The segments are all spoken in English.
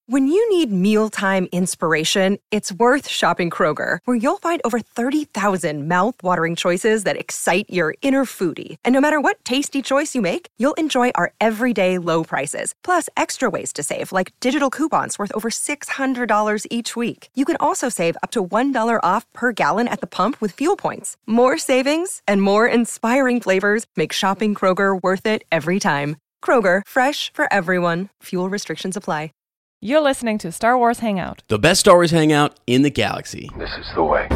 When you need mealtime inspiration, it's worth shopping Kroger, where you'll find over 30,000 mouth-watering choices that excite your inner foodie. And no matter what tasty choice you make, you'll enjoy our everyday low prices, plus extra ways to save, like digital coupons worth over $600 each week. You can also save up to $1 off per gallon at the pump with fuel points. More savings and more inspiring flavors make shopping Kroger worth it every time. Kroger, fresh for everyone. Fuel restrictions apply. You're listening to Star Wars Hangout. The best Star Wars hangout in the galaxy. This is the way.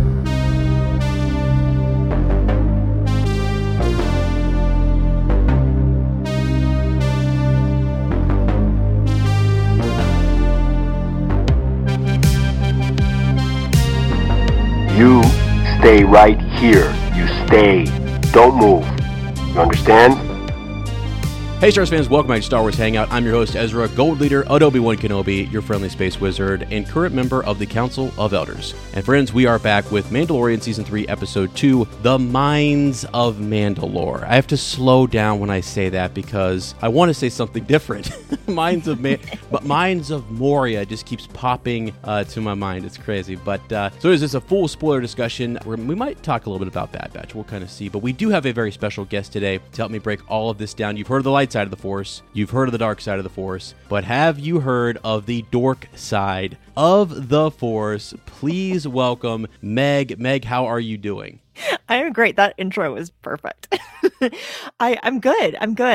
You stay right here. You stay. Don't move. You understand? Hey Star Wars fans, welcome back to Star Wars Hangout. I'm your host Ezra, Gold Leader of Obi-Wan Kenobi, your friendly space wizard, and current member of the Council of Elders. And friends, we are back with Mandalorian Season 3, Episode 2, The Mines of Mandalore. I have to slow down when I say that because I want to say something different. Mines of Moria just keeps popping to my mind. It's crazy. But so is this a full spoiler discussion where we might talk a little bit about Bad Batch. We'll kind of see. But we do have a very special guest today to help me break all of this down. You've heard of the light side of the Force. You've heard of the dark side of the Force. But have you heard of the dork side of the Force? Please welcome Meg. Meg, how are you doing? I am great. That intro was perfect. I'm good.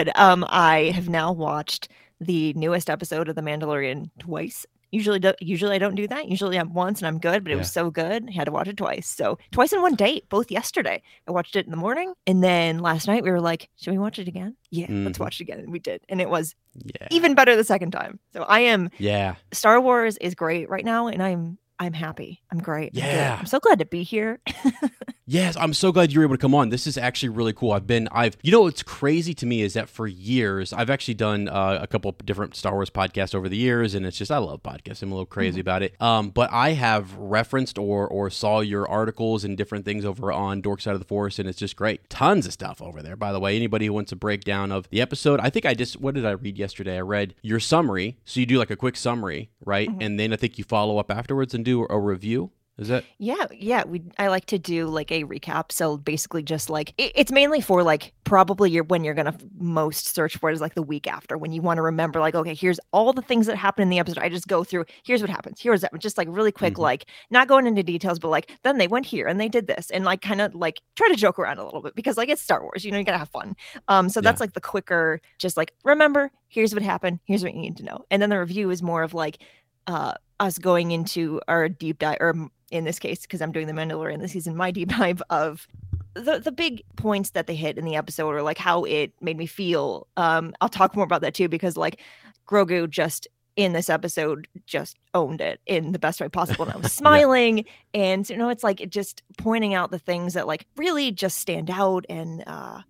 I have now watched the newest episode of The Mandalorian twice. Usually I don't do that. Usually I'm once and I'm good, but it was so good. I had to watch it twice. So twice in one day, both yesterday. I watched it in the morning, and then last night we were like, should we watch it again? Yeah, let's watch it again. And we did. And it was even better the second time. So I am Star Wars is great right now, and I'm happy. I'm great. Yeah. I'm so glad to be here. Yes, I'm so glad you were able to come on. This is actually really cool. You know what's crazy to me is that for years, I've actually done a couple of different Star Wars podcasts over the years, and it's just, I love podcasts. I'm a little crazy about it. But I have referenced or saw your articles and different things over on Dork Side of the Force, and it's just great. Tons of stuff over there, by the way. Anybody who wants a breakdown of the episode, I think what did I read yesterday? I read your summary. So you do like a quick summary, right? Mm-hmm. And then I think you follow up afterwards and do a review. Is that? Yeah. I like to do like a recap. So basically just like, it's mainly for like probably when you're going to most search for it is like the week after, when you want to remember like, okay, here's all the things that happened in the episode. I just go through, here's what happens. Here's that. Just like really quick, like not going into details, but like, then they went here and they did this, and like kind of like try to joke around a little bit because like it's Star Wars, you gotta have fun. So that's like the quicker, just like, remember, here's what happened. Here's what you need to know. And then the review is more of like, us going into our deep dive, or in this case, because I'm doing The Mandalorian this season, my deep dive of the big points that they hit in the episode, or like how it made me feel. I'll talk more about that too, because like Grogu just in this episode just owned it in the best way possible. And I was smiling and it's like just pointing out the things that like really just stand out, and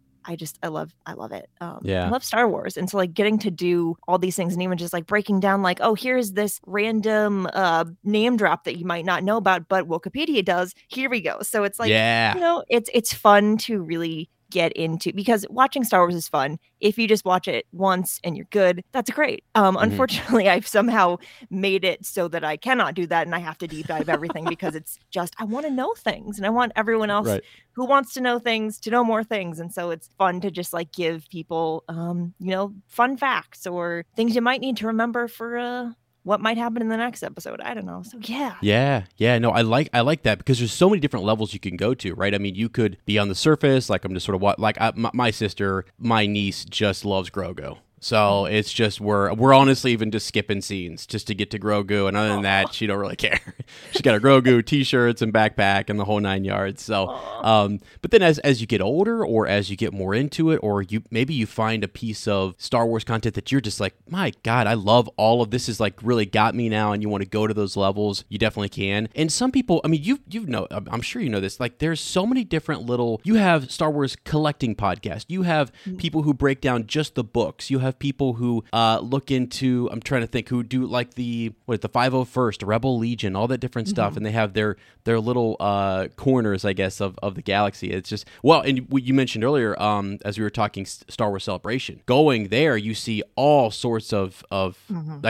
I love it. I love Star Wars. And so like getting to do all these things, and even just like breaking down like, oh, here's this random name drop that you might not know about, but Wikipedia does. Here we go. So it's like, it's fun to really get into, because watching Star Wars is fun. If you just watch it once and you're good, that's great. Unfortunately, I've somehow made it so that I cannot do that, and I have to deep dive everything because it's just, I want to know things, and I want everyone else who wants to know things to know more things. And so it's fun to just like give people, fun facts or things you might need to remember for what might happen in the next episode. I don't know. So yeah. No, I like that, because there's so many different levels you can go to, right? I mean, you could be on the surface, like I'm just sort of my sister, my niece just loves Grogu. So it's just we're honestly even just skipping scenes just to get to Grogu, and other than that, she don't really care. She's got her Grogu t-shirts and backpack and the whole 9 yards. So, but then as you get older, or as you get more into it, or maybe you find a piece of Star Wars content that you're just like, my God, I love all of this, is like really got me now, and you want to go to those levels, you definitely can. And some people, I mean, I'm sure you know this, like there's so many different you have Star Wars collecting podcasts, you have people who break down just the books, you have people who look into, I'm trying to think, who do like the 501st, Rebel Legion, all that different stuff, and they have their little corners, I guess, of the galaxy. It's just, well, and you mentioned earlier, as we were talking Star Wars Celebration, going there, you see all sorts of like,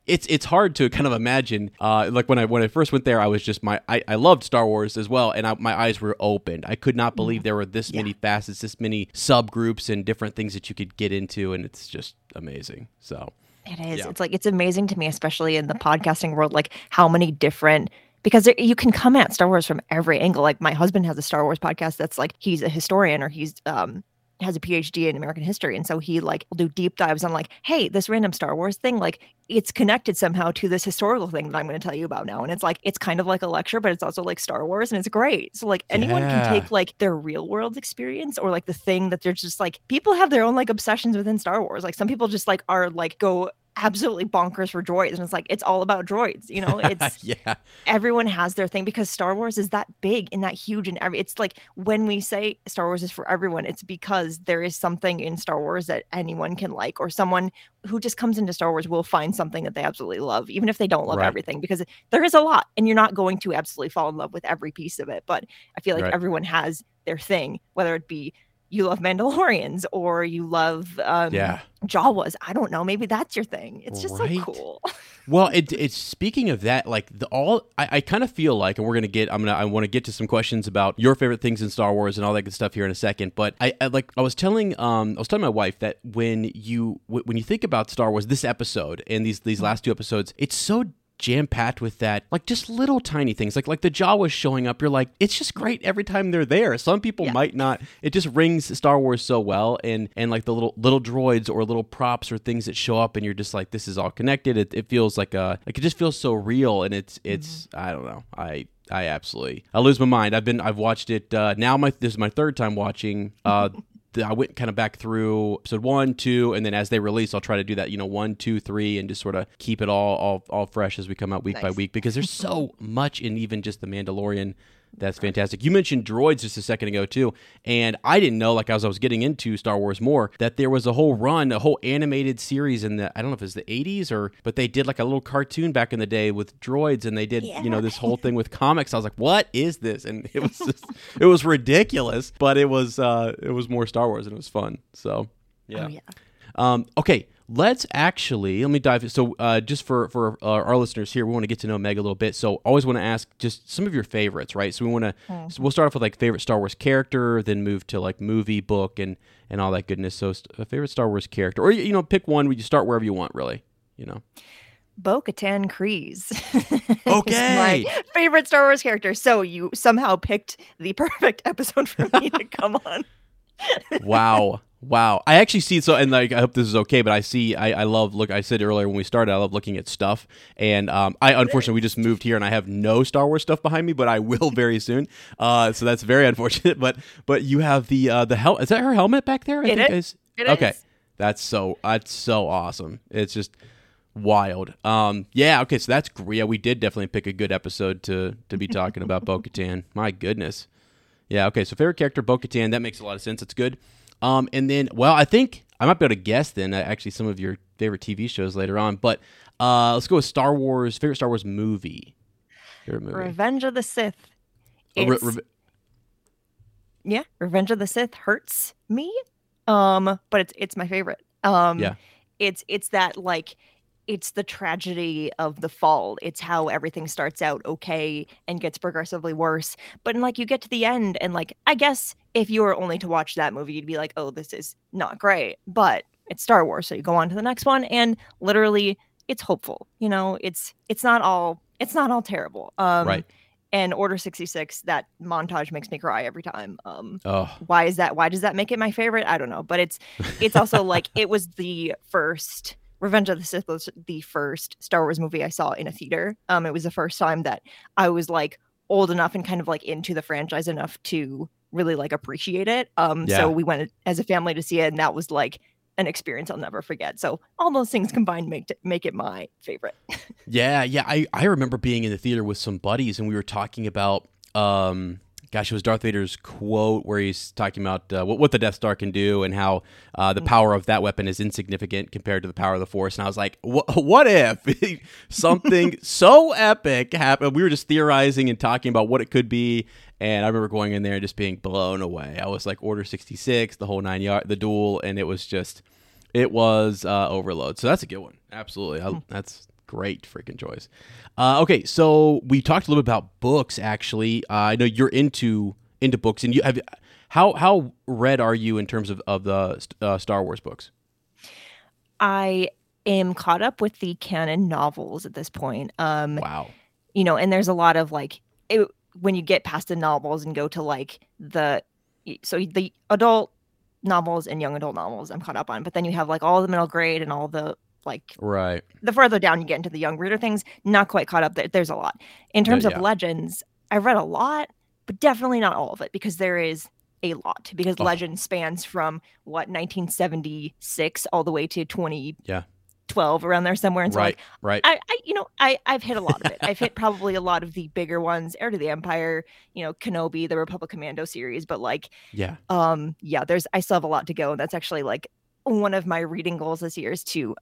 it's hard to kind of imagine. Like when I first went there, I was just I loved Star Wars as well, and my eyes were opened. I could not believe there were this many facets, this many subgroups, and different things that you could get into, and it's just amazing. So it is. Yeah. It's like it's amazing to me, especially in the podcasting world, like how many different. Because you can come at Star Wars from every angle. Like my husband has a Star Wars podcast that's like he's a historian or he's has a PhD in American history, and so he like will do deep dives on like, hey, this random Star Wars thing, like it's connected somehow to this historical thing that I'm going to tell you about now. And it's like it's kind of like a lecture, but it's also like Star Wars, and it's great. So like anyone can take like their real world experience or like the thing that they're just like people have their own like obsessions within Star Wars. Like some people just like are like go absolutely bonkers for droids, and it's like it's all about droids, you know. It's everyone has their thing because Star Wars is that big and that huge, and it's like when we say Star Wars is for everyone, it's because there is something in Star Wars that anyone can like, or someone who just comes into Star Wars will find something that they absolutely love, even if they don't love everything, because there is a lot and you're not going to absolutely fall in love with every piece of it. But I feel like everyone has their thing, whether it be you love Mandalorians or you love Jawas. I don't know. Maybe that's your thing. It's just so cool. Well, it's speaking of that, like I kind of feel like, and I want to get to some questions about your favorite things in Star Wars and all that good stuff here in a second. But I was telling my wife that when you think about Star Wars, this episode and these last two episodes, it's so jam-packed with that, like just little tiny things, like the Jawas showing up. You're like, it's just great every time they're there. Some people might not. It just rings Star Wars so well, and like the little droids or little props or things that show up, and you're just like, this is all connected. It feels like it just feels so real, and it's I don't know. I lose my mind. I've watched it now. This is my third time watching. I went kind of back through episode 1, 2, and then as they release, I'll try to do that, 1, 2, 3, and just sort of keep it all fresh as we come out week by week, because there's so much in even just The Mandalorian that's fantastic. You mentioned droids just a second ago too, and I didn't know, like as I was getting into Star Wars more, that there was a whole animated series in the, I don't know if it's the 80s but they did like a little cartoon back in the day with droids, and they did this whole thing with comics. I was like, what is this? And it was just, it was ridiculous, but it was more Star Wars and it was fun. So okay. Let me dive. So just for our listeners here, we want to get to know Meg a little bit. So always want to ask just some of your favorites, right? So we'll start off with like favorite Star Wars character, then move to like movie, book, and all that goodness. So a favorite Star Wars character, or pick one. You start wherever you want, really. Bo-Katan Kryze. Okay. My favorite Star Wars character. So you somehow picked the perfect episode for me to come on. Wow. I actually see, so, and like, I hope this is okay, but I love, I said earlier when we started, I love looking at stuff. And unfortunately, we just moved here and I have no Star Wars stuff behind me, but I will very soon. So that's very unfortunate. But you have the helmet. Is that her helmet back there? It is. Okay. That's so awesome. It's just wild. Okay. So that's great. Yeah, we did definitely pick a good episode to be talking about Bo-Katan. My goodness. Yeah. Okay. So favorite character, Bo-Katan. That makes a lot of sense. It's good. And then, well, I think I might be able to guess then actually some of your favorite TV shows later on. But let's go with Star Wars. Favorite Star Wars movie. Revenge of the Sith. Revenge of the Sith hurts me. But it's my favorite. It's that like. It's the tragedy of the fall. It's how everything starts out okay and gets progressively worse. But like you get to the end and like, I guess if you were only to watch that movie, you'd be like, oh, this is not great. But it's Star Wars. So you go on to the next one and literally it's hopeful. It's not all terrible. Right. And Order 66, that montage makes me cry every time. Why is that? Why does that make it my favorite? I don't know. But it's also like it was the first. Revenge of the Sith was the first Star Wars movie I saw in a theater. It was the first time that I was like old enough and kind of like into the franchise enough to really like appreciate it. So we went as a family to see it, and that was like an experience I'll never forget. So all those things combined make it my favorite. Yeah. I remember being in the theater with some buddies, and we were talking about it was Darth Vader's quote where he's talking about what the Death Star can do and how the power of that weapon is insignificant compared to the power of the Force. And I was like, what if something so epic happened? We were just theorizing and talking about what it could be. And I remember going in there and just being blown away. I was like Order 66, the whole 9 yard, the duel. And it was overload. So that's a good one. Absolutely. That's Great freaking choice. Okay, so we talked a little bit about books. Actually, I know you're into books, and you have. How read are you in terms of the Star Wars books? I am caught up with the canon novels at this point. Wow. And there's a lot of when you get past the novels and go to the adult novels and young adult novels, I'm caught up on. But then you have all the middle grade and all the right. The further down you get into the young reader things, not quite caught up. There's a lot. In terms of Legends, I read a lot, but definitely not all of it because there is a lot. Because Legends spans from 1976 all the way to 2012 around there somewhere. And so right. I've hit a lot of it. I've hit probably a lot of the bigger ones, Heir to the Empire, Kenobi, the Republic Commando series. But I still have a lot to go. And that's actually one of my reading goals this year is to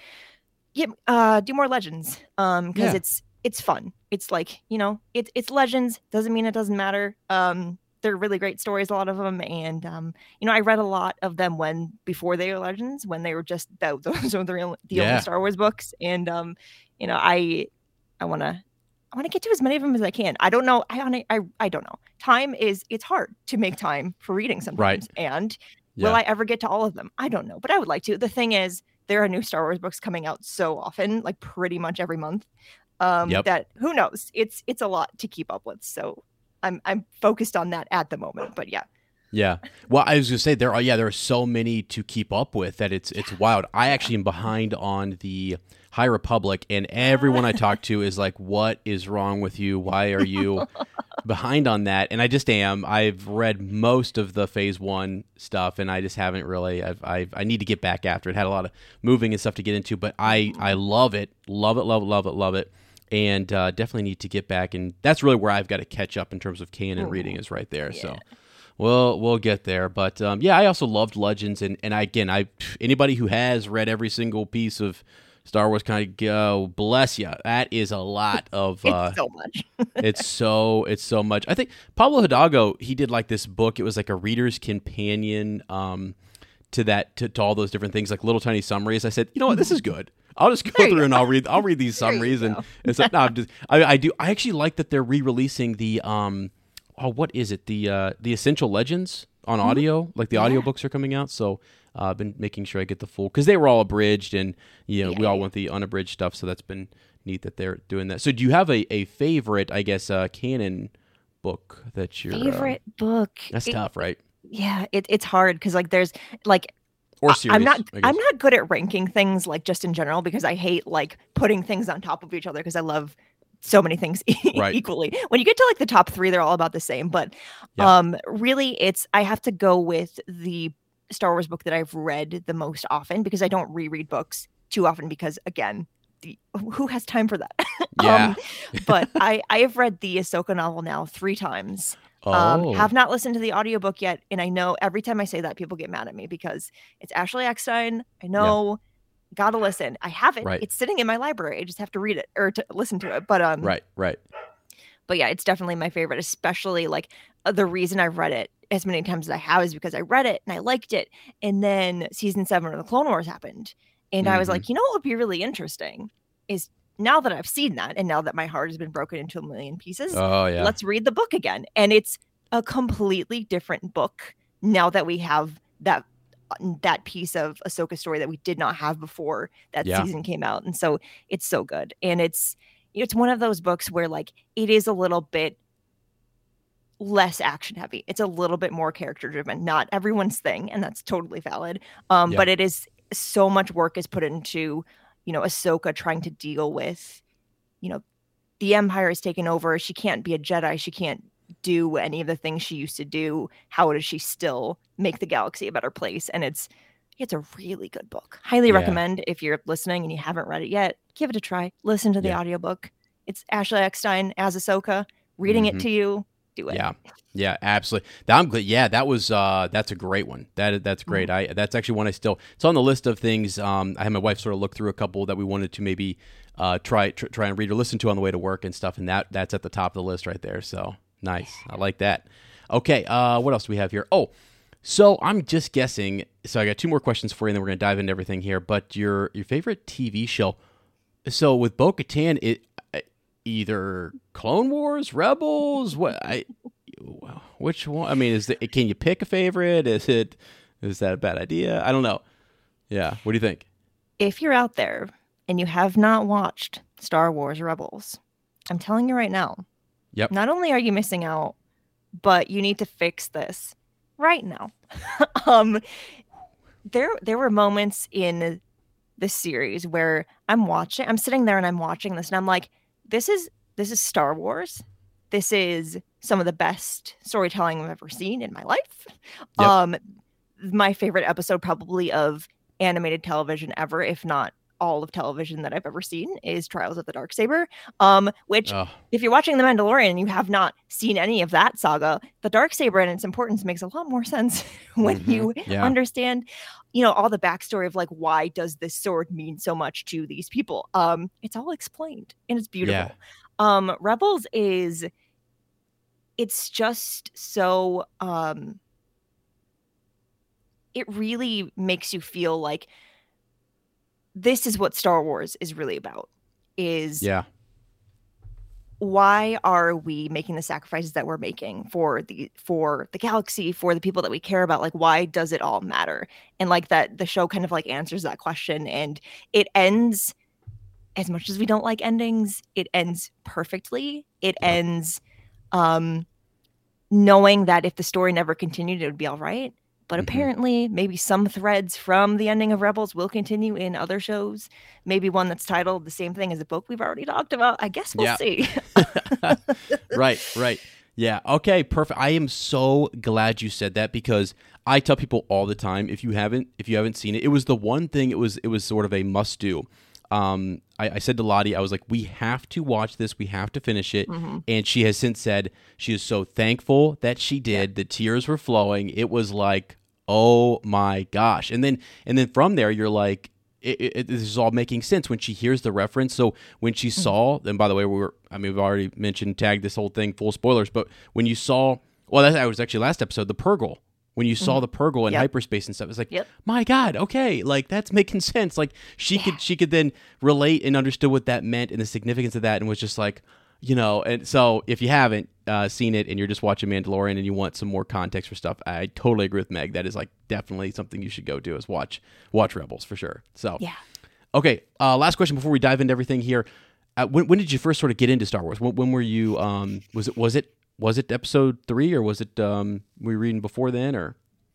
do more Legends because it's fun. It's it's Legends, doesn't mean it doesn't matter. They're really great stories, a lot of them, and I read a lot of them before they were Legends, when they were just those were the only Star Wars books, and I want to get to as many of them as I can. I don't know. I don't know. It's hard to make time for reading sometimes, right. And will I ever get to all of them? I don't know, but I would like to. The thing is, there are new Star Wars books coming out so often, pretty much every month, that who knows? It's a lot to keep up with. So I'm focused on that at the moment. But yeah. Yeah. Well, I was going to say there are so many to keep up with that it's wild. I actually am behind on the High Republic, and everyone I talk to is like, "What is wrong with you? Why are you behind on that?" And I just am. I've read most of the Phase 1 stuff, and I just haven't really. I need to get back after it. Had a lot of moving and stuff to get into, but I love it, love it, and definitely need to get back. And that's really where I've got to catch up in terms of canon reading is right there. Yeah. So. We'll get there, but I also loved Legends, and anybody who has read every single piece of Star Wars, kind of go bless you. That is a lot of. It's so much. it's so much. I think Pablo Hidalgo, he did this book. It was like a reader's companion to all those different things, like little tiny summaries. I said, you know what, this is good. I'll just go through and I'll read these summaries and so, no, I actually like that they're re-releasing the what is it? The Essential Legends on audio, like the audiobooks are coming out. So I've been making sure I get the full, because they were all abridged, and we all want the unabridged stuff. So that's been neat that they're doing that. So do you have a favorite, I guess, canon book that you're favorite book? That's tough, right? Yeah, it's hard because there's or series. I'm not good at ranking things just in general, because I hate putting things on top of each other, because I love so many things equally. When you get to the top 3, they're all about the same. But really, I have to go with the Star Wars book that I've read the most often, because I don't reread books too often, because again, who has time for that? Yeah. But I have read the Ahsoka novel now 3 times. Oh. Have not listened to the audiobook yet, and I know every time I say that, people get mad at me because it's Ashley Eckstein. I know. Yeah. Gotta listen. I have it. Right. It's sitting in my library. I just have to read it or to listen to it. But right. But yeah, it's definitely my favorite. Especially the reason I've read it as many times as I have is because I read it and I liked it. And then season 7 of the Clone Wars happened, and I was like, what would be really interesting is, now that I've seen that, and now that my heart has been broken into a million pieces, let's read the book again. And it's a completely different book now that we have that piece of Ahsoka story that we did not have before that season came out. And so it's so good. And it's one of those books where it is a little bit less action heavy. It's a little bit more character driven. Not everyone's thing, and that's totally valid. But it is, so much work is put into, Ahsoka trying to deal with, the Empire is taken over. She can't be a Jedi. She can't do any of the things she used to do. How does she still make the galaxy a better place? And it's a really good book. Highly recommend, if you're listening and you haven't read it yet, give it a try. Listen to the audiobook. It's Ashley Eckstein as Ahsoka reading it to you. Do it. Yeah, absolutely. I'm glad. Yeah, that's a great one. That's great. That's actually one it's on the list of things. I had my wife sort of look through a couple that we wanted to maybe try and read or listen to on the way to work and stuff, and that's at the top of the list right there. So nice. I like that. Okay, what else do we have here? Oh, so I'm just guessing. So I got 2 more questions for you, and then we're going to dive into everything here. But your favorite TV show, So with Bo-Katan, either Clone Wars, Rebels, which one? I mean, can you pick a favorite? Is that a bad idea? I don't know. Yeah, what do you think? If you're out there and you have not watched Star Wars Rebels, I'm telling you right now, Yep. not only are you missing out, but you need to fix this right now. There were moments in the series where I'm sitting there and I'm watching this and I'm like, this is Star Wars. This is some of the best storytelling I've ever seen in my life. Yep. My favorite episode probably of animated television ever, if not all of television that I've ever seen, is Trials of the Darksaber. Which, if you're watching The Mandalorian and you have not seen any of that saga, the Darksaber and its importance makes a lot more sense when you understand, all the backstory of like, why does this sword mean so much to these people? It's all explained and it's beautiful. Yeah. Rebels it's just so it really makes you feel like this is what Star Wars is really about. Why are we making the sacrifices that we're making for the galaxy, for the people that we care about? Like, why does it all matter? And like that, the show kind of like answers that question, and it ends, as much as we don't like endings, it ends perfectly. It ends knowing that if the story never continued, it would be all right. But apparently, maybe some threads from the ending of Rebels will continue in other shows. Maybe one that's titled the same thing as a book we've already talked about. I guess we'll see. Right. Yeah. Okay. Perfect. I am so glad you said that, because I tell people all the time, if you haven't seen it, it was the one thing. It was sort of a must do. I said to Lottie, I was like, we have to watch this. We have to finish it. And she has since said she is so thankful that she did. The tears were flowing. It was like, oh my gosh. And then from there, you're like, this is all making sense when she hears the reference. So when she saw, and by the way, we've already mentioned, tagged this whole thing, full spoilers, but when you saw, that was actually last episode, the Purgle. When you saw the Purgle in hyperspace and stuff, it's like, my God, okay, like that's making sense. Like she could then relate and understood what that meant and the significance of that, and was just like, and so if you haven't seen it and you're just watching Mandalorian and you want some more context for stuff, I totally agree with Meg. That is like definitely something you should go do, is watch Rebels for sure. So okay, last question before we dive into everything here. When did you first sort of get into Star Wars? When were you? Was it episode 3, or was it were you reading before then, or?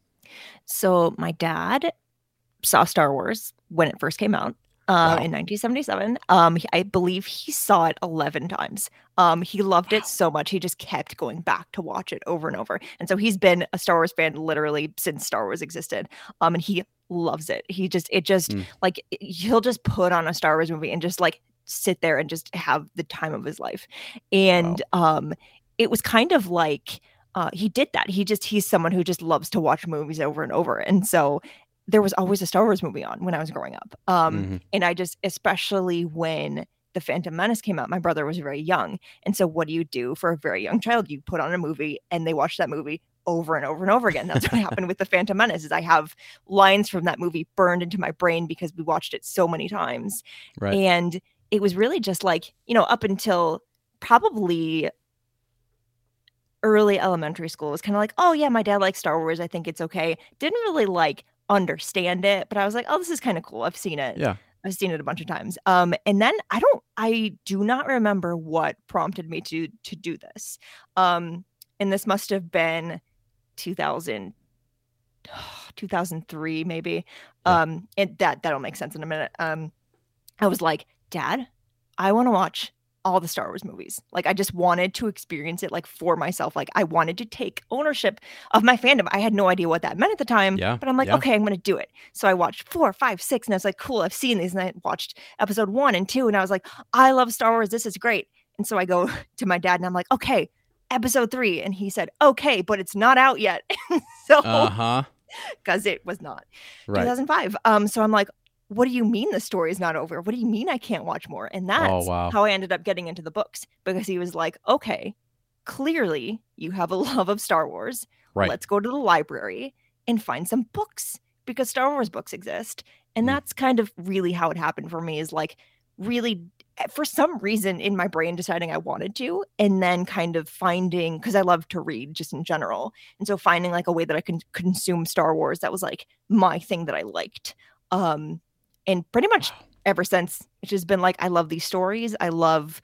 So my dad saw Star Wars when it first came out in 1977. I believe he saw it 11 times. He loved it so much, he just kept going back to watch it over and over. And so he's been a Star Wars fan literally since Star Wars existed. And he loves it. Like he'll just put on a Star Wars movie and just like sit there and just have the time of his life. And it was kind of like he did that. He's someone who just loves to watch movies over and over. And so there was always a Star Wars movie on when I was growing up. And I just, especially when The Phantom Menace came out, my brother was very young. And so what do you do for a very young child? You put on a movie and they watch that movie over and over and over again. That's what happened with The Phantom Menace, is I have lines from that movie burned into my brain because we watched it so many times. Right. And it was really just like, up until probably early elementary school, it was kind of like, oh yeah, my dad likes Star Wars, I think it's okay. Didn't really like understand it, but I was like, oh, this is kind of cool. I've seen it. Yeah. I've seen it a bunch of times. And then I do not remember what prompted me to do this. And this must have been 2003 maybe. And that'll make sense in a minute. I was like, Dad, I want to watch all the Star Wars movies. Like, I just wanted to experience it like for myself. Like, I wanted to take ownership of my fandom. I had no idea what that meant at the time, but I'm like, okay, I'm going to do it. So I watched 4, 5, 6, and I was like, cool, I've seen these. And I watched episode 1 and 2, and I was like, I love Star Wars. This is great. And so I go to my dad and I'm like, okay, episode 3. And he said, okay, but it's not out yet. So, because it was not 2005. So I'm like, what do you mean the story is not over? What do you mean I can't watch more? And that's how I ended up getting into the books, because he was like, okay, clearly you have a love of Star Wars. Right. Let's go to the library and find some books, because Star Wars books exist. And that's kind of really how it happened for me, is like really, for some reason in my brain, deciding I wanted to, and then kind of finding, because I love to read just in general, and so finding like a way that I can consume Star Wars that was like my thing that I liked. And pretty much ever since, it's just been like, I love these stories. I love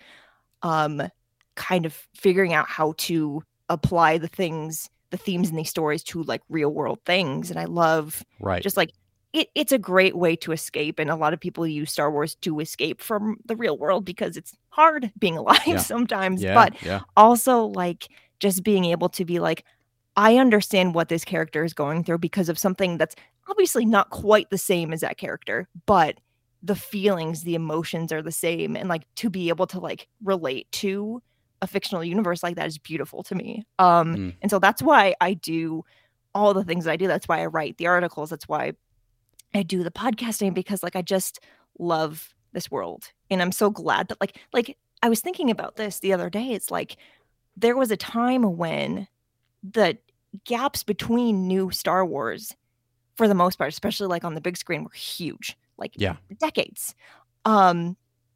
kind of figuring out how to apply the themes in these stories to like real world things. And I love just like, it's a great way to escape. And a lot of people use Star Wars to escape from the real world because it's hard being alive sometimes. But also like just being able to be like, I understand what this character is going through because of something that's obviously not quite the same as that character, but the feelings, the emotions are the same. And like to be able to like relate to a fictional universe like that is beautiful to me. And so that's why I do all the things that I do. That's why I write the articles. That's why I do the podcasting, because like I just love this world. And I'm so glad that like I was thinking about this the other day. It's like there was a time when the gaps between new Star Wars, for the most part, especially like on the big screen, were huge, like decades. And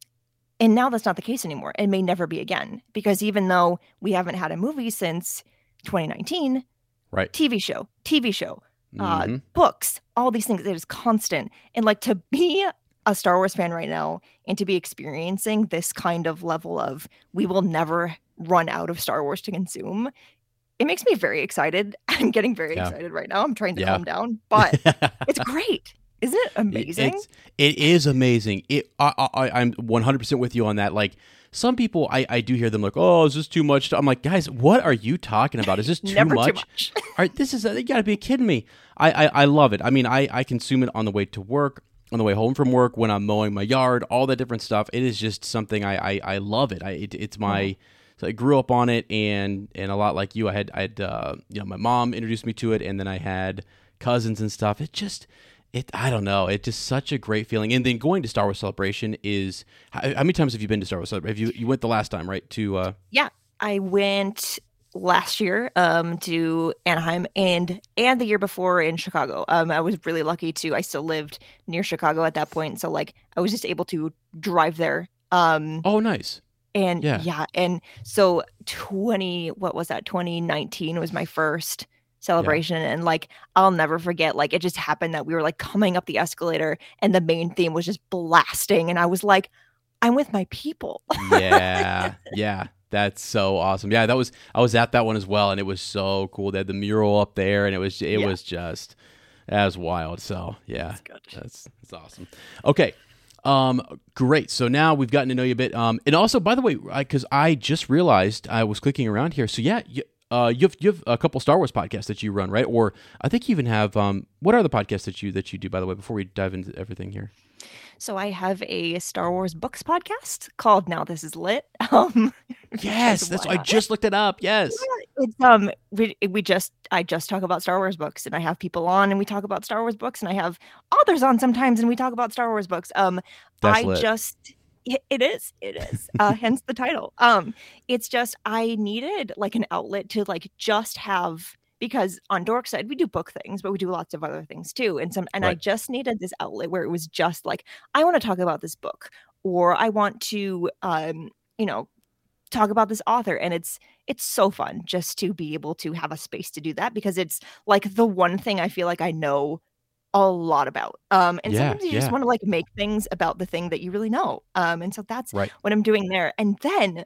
now that's not the case anymore. It may never be again, because even though we haven't had a movie since 2019, TV show, books, all these things, it is constant. And like to be a Star Wars fan right now and to be experiencing this kind of level of, we will never run out of Star Wars to consume, it makes me very excited. I'm getting very excited right now. I'm trying to calm down, but it's great. Isn't it amazing? It is amazing. I'm 100% with you on that. Like some people, I do hear them like, oh, is this too much? I'm like, guys, what are you talking about? Is this too much? All right, you gotta be kidding me. I love it. I mean, I consume it on the way to work, on the way home from work, when I'm mowing my yard, all that different stuff. It is just something I love it. It's my... So I grew up on it, and a lot like you, I had my mom introduced me to it, and then I had cousins and stuff. I don't know. It's just such a great feeling. And then going to Star Wars Celebration is, how many times have you been to Star Wars Celebration? You went the last time, right? Yeah, I went last year to Anaheim and the year before in Chicago. I was really lucky I still lived near Chicago at that point, so like I was just able to drive there. Oh, nice. And and so 2019 was my first celebration, and like I'll never forget, like it just happened that we were like coming up the escalator and the main theme was just blasting, and I was like, I'm with my people. yeah that's so awesome. I was at that one as well, and it was so cool. They had the mural up there, and it was just as wild. So that's awesome. Okay. Great. So now we've gotten to know you a bit. And also, by the way, because I just realized I was clicking around here. So you have a couple Star Wars podcasts that you run, right? Or I think you even have. What are the podcasts that you do? By the way, before we dive into everything here. So I have a Star Wars books podcast called Now This Is Lit. Yes, I just looked it up. Yes. It's I just talk about Star Wars books, and I have people on and we talk about Star Wars books, and I have authors on sometimes and we talk about Star Wars books. That's lit. It is hence the title. It's just I needed like an outlet to like just have, because on Dorkside we do book things, but we do lots of other things too. And I just needed this outlet where it was just like, I want to talk about this book, or I want to talk about this author. And it's so fun just to be able to have a space to do that, because it's like the one thing I feel like I know a lot about. And sometimes you just want to like make things about the thing that you really know. And so that's what I'm doing there. And then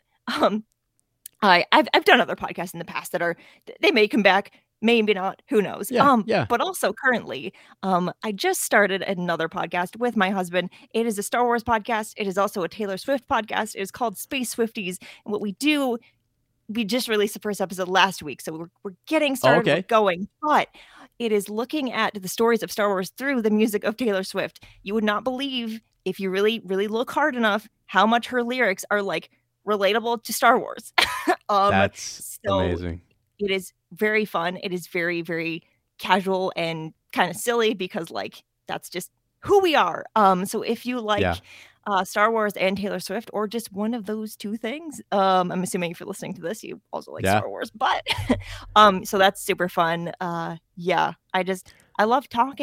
I've done other podcasts in the past that they may come back, maybe not, who knows. But also currently, I just started another podcast with my husband. It is a Star Wars podcast. It is also a Taylor Swift podcast. It is called Space Swifties. And what we do, we just released the first episode last week, so we're getting started, we're going. But it is looking at the stories of Star Wars through the music of Taylor Swift. You would not believe, if you really, really look hard enough, how much her lyrics are like relatable to Star Wars. That's amazing. It is very fun. It is very, very casual and kind of silly, because like that's just who we are. So if you like Star Wars and Taylor Swift, or just one of those two things, I'm assuming if you're listening to this, you also like Star Wars, but so that's super fun. I love talking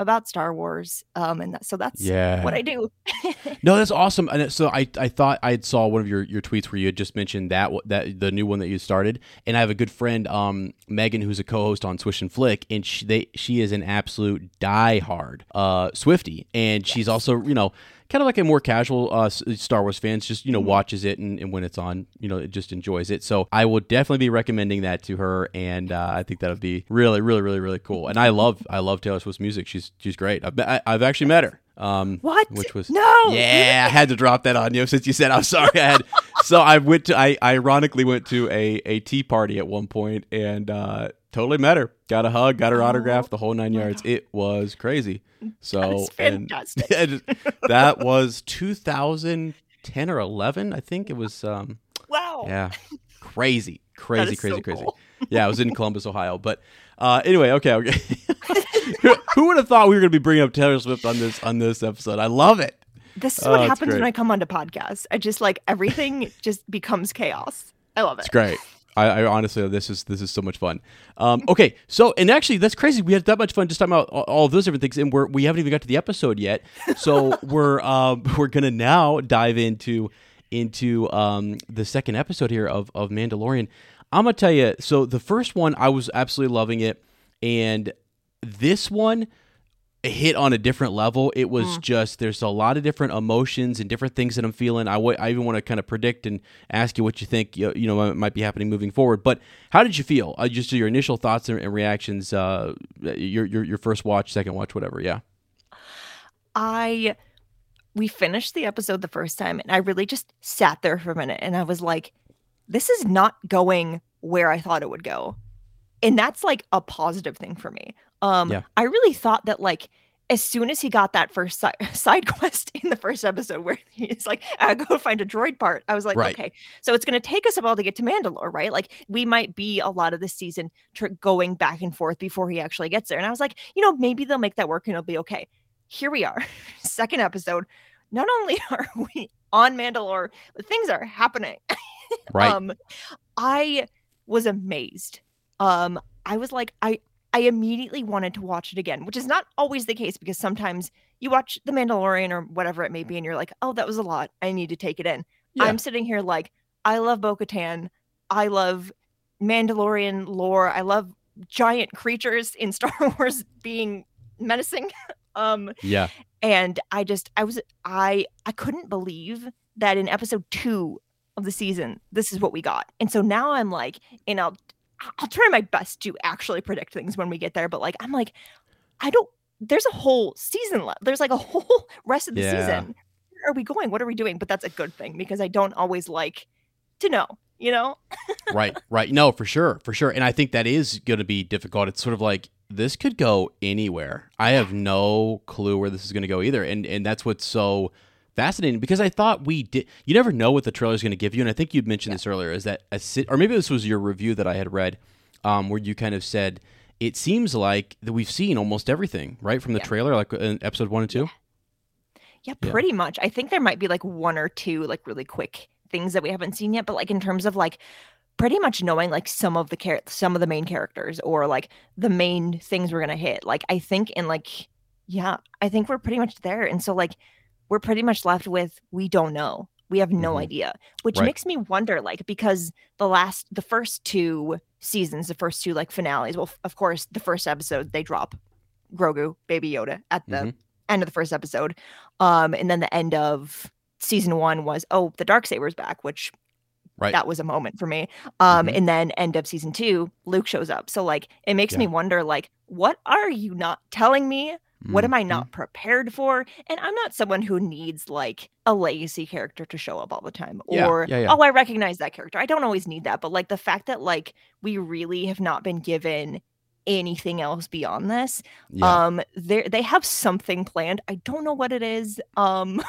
about Star Wars. And so that's Yeah. what I do. No, that's awesome. And so I thought I saw one of your tweets where you had just mentioned that the new one that you started. And I have a good friend, Megan, who's a co-host on Swish and Flick, and she is an absolute diehard Swiftie, and she's also kind of like a more casual Star Wars fan, just watches it and when it's on, just enjoys it. So I will definitely be recommending that to her, and I think that would be really, really, really, really cool. And I love Taylor Swift's music. She's great. I've actually met her. What? Which was no? Yeah, I had to drop that on you since you said I'm sorry. So I ironically went to a tea party at one point and totally met her. Got a hug, got her autograph, the whole 9 yards. It was crazy. So fantastic. That was 2010 or 11, I think it was. Wow. Yeah, crazy. So cool. Yeah, I was in Columbus, Ohio. But anyway, okay. Who would have thought we were going to be bringing up Taylor Swift on this episode? I love it. This is what happens when I come onto podcasts. I just everything just becomes chaos. I love it. It's great. I honestly, this is so much fun. Okay, so and actually that's crazy. We had that much fun just talking about all of those different things, and we haven't even got to the episode yet. So we're gonna now dive into the second episode here of Mandalorian. I'm gonna tell you. So the first one, I was absolutely loving it, and this one hit on a different level. It was just, there's a lot of different emotions and different things that I'm feeling. I even want to kind of predict and ask you what you think might be happening moving forward. But how did you feel? Just your initial thoughts and reactions. Your first watch, second watch, whatever. Yeah. We finished the episode the first time, and I really just sat there for a minute, and I was like, this is not going where I thought it would go. And that's a positive thing for me. I really thought that as soon as he got that first side quest in the first episode where he's I go find a droid part, I was like, right. Okay, so it's going to take us a while to get to Mandalore, right? We might be a lot of this season going back and forth before he actually gets there. And I was like, maybe they'll make that work and it'll be okay. Here we are, second episode. Not only are we on Mandalore, but things are happening. Right. I was amazed. I was I immediately wanted to watch it again, which is not always the case because sometimes you watch The Mandalorian or whatever it may be and you're like, oh, that was a lot. I need to take it in. Yeah. I'm sitting here I love Bo-Katan. I love Mandalorian lore. I love giant creatures in Star Wars being menacing. Yeah. And I couldn't believe that in episode 2 of the season, this is what we got. And so now I'm and I'll try my best to actually predict things when we get there, but there's a whole season left. There's a whole rest of the season. Where are we going? What are we doing? But that's a good thing because I don't always like to know, Right. No, for sure. And I think that is going to be difficult. It's sort of this could go anywhere. I have no clue where this is going to go either. And that's what's so fascinating because I thought you never know what the trailer is going to give you. And I think you'd mentioned this earlier is that or maybe this was your review that I had read where you kind of said, it seems like that we've seen almost everything, right? From the trailer, in episode 1 and 2. Yeah, pretty much. I think there might be one or two really quick things that we haven't seen yet. But in terms of pretty much knowing some of the main characters or the main things we're going to hit. I think I think we're pretty much there. And so we're pretty much left with, we don't know. We have no idea, which makes me wonder, because the first 2 seasons, the first 2 finales, well, of course, the first episode, they drop Grogu, Baby Yoda at the end of the first episode. And then the end of season 1 was, the Darksaber's back, which that was a moment for me. And then end of season 2, Luke shows up. So it makes me wonder, what are you not telling me? What am I not prepared for? And I'm not someone who needs a legacy character to show up all the time. Or, oh, I recognize that character. I don't always need that. But the fact that we really have not been given anything else beyond this. They have something planned. I don't know what it is. But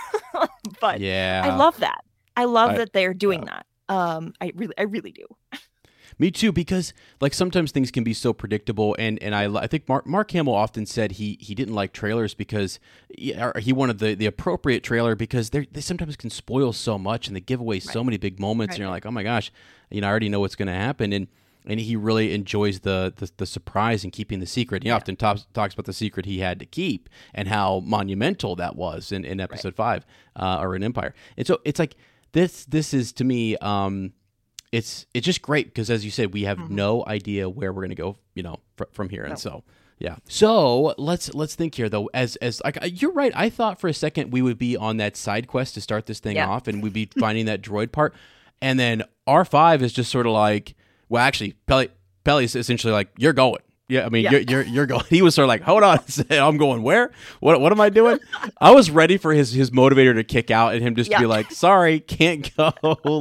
I love that. I love that they're doing that. I really do. Me too, because sometimes things can be so predictable, and I think Mark Hamill often said he didn't like trailers because he wanted the appropriate trailer because they sometimes can spoil so much and they give away so many big moments, and you're like, oh my gosh, I already know what's going to happen. And and he really enjoys the surprise and keeping the secret. He often talks about the secret he had to keep and how monumental that was in episode 5 or in Empire. And so it's like this is to me it's just great because, as you said, we have no idea where we're going to go, from here. And so, yeah. So let's think here, though. As like you're right. I thought for a second we would be on that side quest to start this thing off, and we'd be finding that droid part, and then R5 is just sort of like, well, actually, Peli's essentially like, you're going. Yeah, I mean, you're going. He was sort of like, hold on, I'm going where? What am I doing? I was ready for his motivator to kick out and him just to be like, sorry, can't go.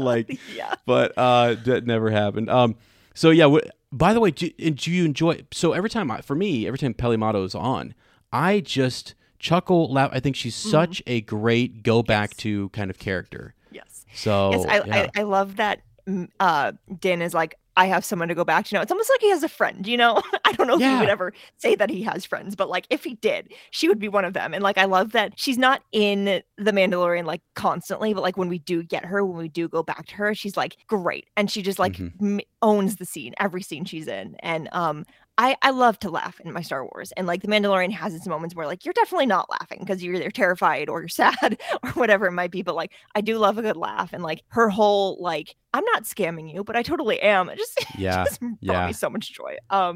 But that never happened. So yeah. By the way, do you enjoy? So every time Peli Motto is on, I just chuckle, laugh. I think she's such a great go back to kind of character. Yes. So I love that. Din is like, I have someone to go back to now. It's almost like he has a friend, I don't know if he would ever say that he has friends, but like if he did, she would be one of them. And like I love that she's not in The Mandalorian like constantly, but like when we do get her, when we do go back to her, she's like great, and she just like owns the scene, every scene she's in. And I love to laugh in my Star Wars, and like The Mandalorian has its moments where like you're definitely not laughing because you're either terrified or you're sad or whatever it might be, but like I do love a good laugh, and like her whole like, I'm not scamming you, but I totally am. It just brought me so much joy.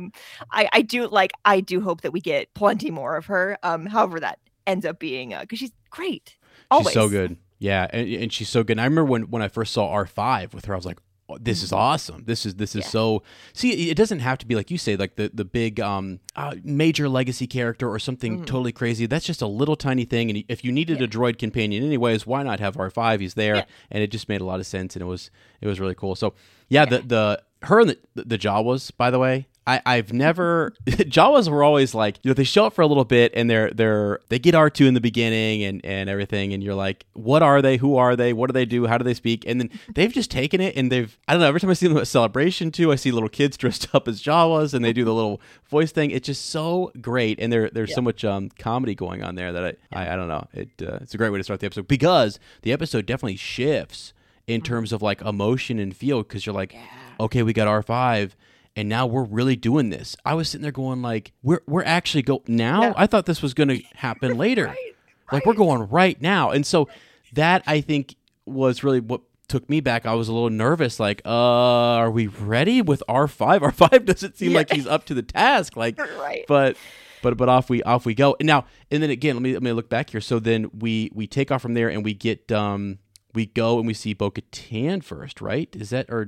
I do hope that we get plenty more of her. However that ends up being, because she's great. Always. She's so good. Yeah, and she's so good. And I remember when I first saw R5 with her, I was like, oh, this is awesome. This is so. See, it doesn't have to be like you say, like the big major legacy character or something totally crazy. That's just a little tiny thing. And if you needed a droid companion, anyways, why not have R5? He's there, and it just made a lot of sense, and it was really cool. So the her and the Jawas, by the way. I've never Jawas were always like, they show up for a little bit and they get R2 in the beginning and everything, and you're like, what are they? Who are they? What do they do? How do they speak? And then they've just taken it, and I don't know, every time I see them at Celebration too, I see little kids dressed up as Jawas and they do the little voice thing. It's just so great, and there's so much comedy going on there that I don't know. It's a great way to start the episode, because the episode definitely shifts in terms of like emotion and feel, because you're like, okay, we got R5. And now we're really doing this. I was sitting there going like, we're actually now? Yeah. I thought this was going to happen later. Like we're going right now. And so that, I think, was really what took me back. I was a little nervous, like, are we ready with R5? R5 doesn't seem like he's up to the task. Like, but off we go. And then again, let me look back here. So then we take off from there, and we get we go and we see Bo-Katan first, right? Is that, or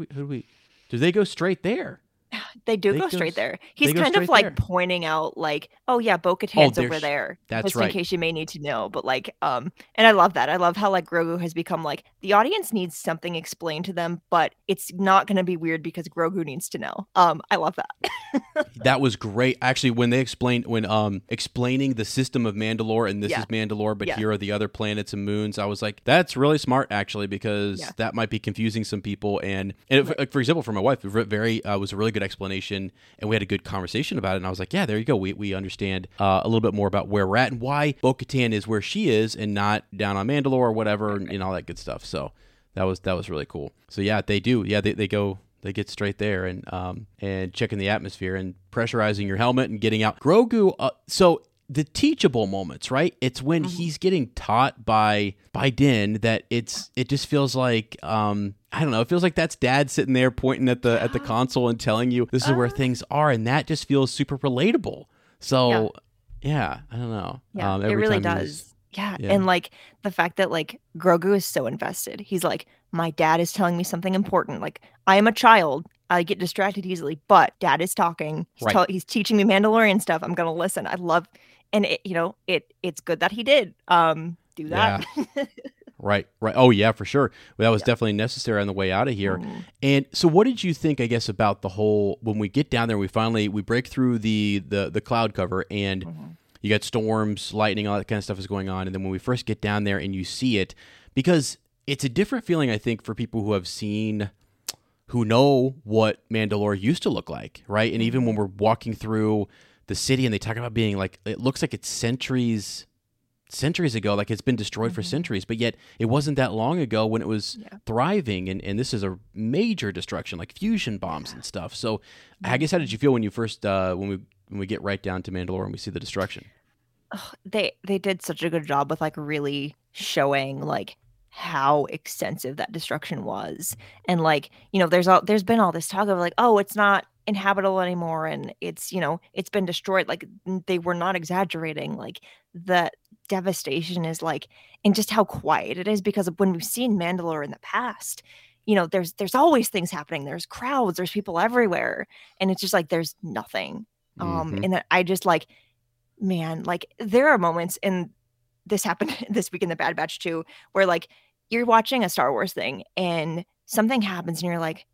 do they go straight there? They go straight there. He's kind of like pointing out like, oh yeah, Bo-Katan's over there. That's just in case you may need to know. But like, and I love that. I love how like Grogu has become like, the audience needs something explained to them, but it's not going to be weird because Grogu needs to know. I love that. That was great. Actually, when they explained, explaining the system of Mandalore, and this is Mandalore, but here are the other planets and moons, I was like, that's really smart actually, because that might be confusing some people. And for example, for my wife, it was a really good explanation, and we had a good conversation about it, and I was like, yeah, there you go, we understand a little bit more about where we're at and why Bo-Katan is where she is and not down on Mandalore or whatever, and all that good stuff. So that was really cool. So they get straight there and checking the atmosphere and pressurizing your helmet and getting out. Grogu, so the teachable moments, right? It's when he's getting taught by Din that it just feels like I don't know, it feels like that's Dad sitting there pointing at the console and telling you this is where things are, and that just feels super relatable. So I don't know. Yeah, it really does. Yeah, and like the fact that like Grogu is so invested. He's like, my dad is telling me something important. Like, I am a child. I get distracted easily, but Dad is talking. He's teaching me Mandalorian stuff. I'm gonna listen. I love, and it's good that he did do that. Yeah. Right. Oh yeah, for sure. Well, that was definitely necessary on the way out of here. And so, what did you think, I guess, about the whole, when we get down there, we break through the cloud cover, and you got storms, lightning, all that kind of stuff is going on. And then when we first get down there and you see it, because it's a different feeling, I think, for people who know what Mandalore used to look like, right? And even when we're walking through the city and they talk about being like, it looks like it's centuries centuries ago, like it's been destroyed for centuries, but yet it wasn't that long ago when it was thriving, and this is a major destruction, like fusion bombs and stuff. So I guess, how did you feel when you first when we get right down to Mandalore and we see the destruction? They did such a good job with like really showing like how extensive that destruction was. And like, there's been all this talk of like, oh, it's not inhabitable anymore, and it's, it's been destroyed. Like, they were not exaggerating. Like, the devastation is like, and just how quiet it is, because when we've seen Mandalore in the past, there's always things happening. There's crowds, there's people everywhere, and it's just like there's nothing. And then I just like, man, like there are moments, and this happened this week in the Bad Batch too, where like you're watching a Star Wars thing and something happens and you're like,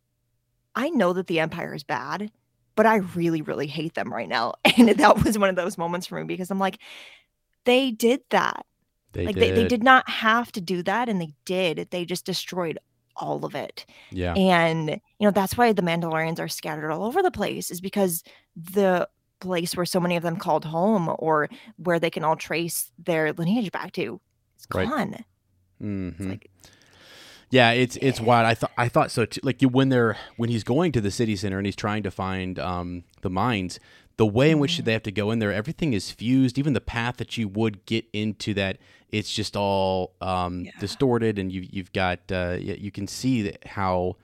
I know that the Empire is bad, but I really, really hate them right now. And that was one of those moments for me, because I'm like, they did that. They did not have to do that, and they did. They just destroyed all of it. Yeah. And, that's why the Mandalorians are scattered all over the place, is because the place where so many of them called home, or where they can all trace their lineage back to, it's gone. Mm-hmm. It's like, yeah, it's wild. I thought so too. Like when he's going to the city center and he's trying to find the mines, the way in which they have to go in there, everything is fused. Even the path that you would get into that, it's just all distorted, and you've got you can see that how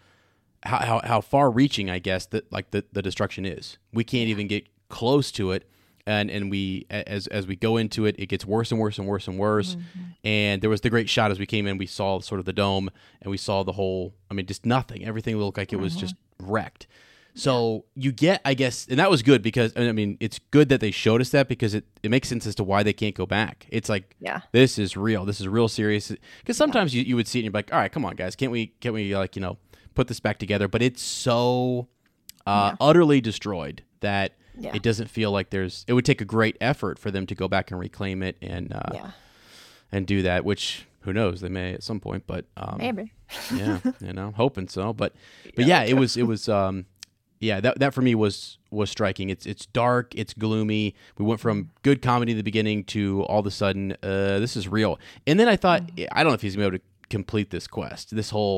far-reaching, I guess, that like the destruction is. We can't even get close to it. And we, as we go into it, it gets worse and worse and worse and worse. And there was the great shot as we came in. We saw sort of the dome, and we saw the whole. I mean, just nothing. Everything looked like it was just wrecked. So you get, I guess, and that was good, because I mean, it's good that they showed us that, because it makes sense as to why they can't go back. It's like, this is real. This is real serious. Because sometimes you would see it and you'd be like, all right, come on, guys, can't we like put this back together? But it's so utterly destroyed that. Yeah. It doesn't feel like it would take a great effort for them to go back and reclaim it and do that, which who knows, they may at some point, but maybe. Yeah, hoping so. But yeah, it was that for me was striking. It's dark, it's gloomy. We went from good comedy in the beginning to all of a sudden this is real. And then I thought, I don't know if he's going to be able to complete this quest.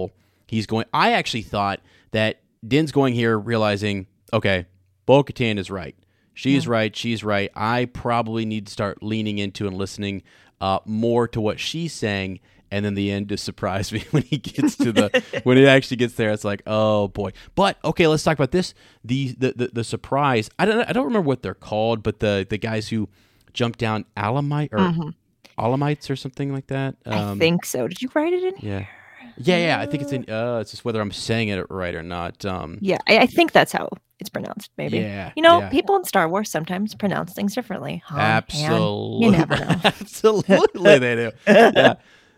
I actually thought that Din's going here realizing, okay, Bo-Katan is right. She's right. She's right. I probably need to start leaning into and listening more to what she's saying. And then the end just surprised me when he gets to when it actually gets there. It's like, oh boy. But okay, let's talk about this. The surprise. I don't remember what they're called, but the guys who jumped down Alamites or something like that. I think so. Did you write it in here? Yeah. I think it's in. It's just whether I'm saying it right or not. I think that's how it's pronounced. Maybe. People in Star Wars sometimes pronounce things differently. Absolutely. You never know. Absolutely, they do. Yeah.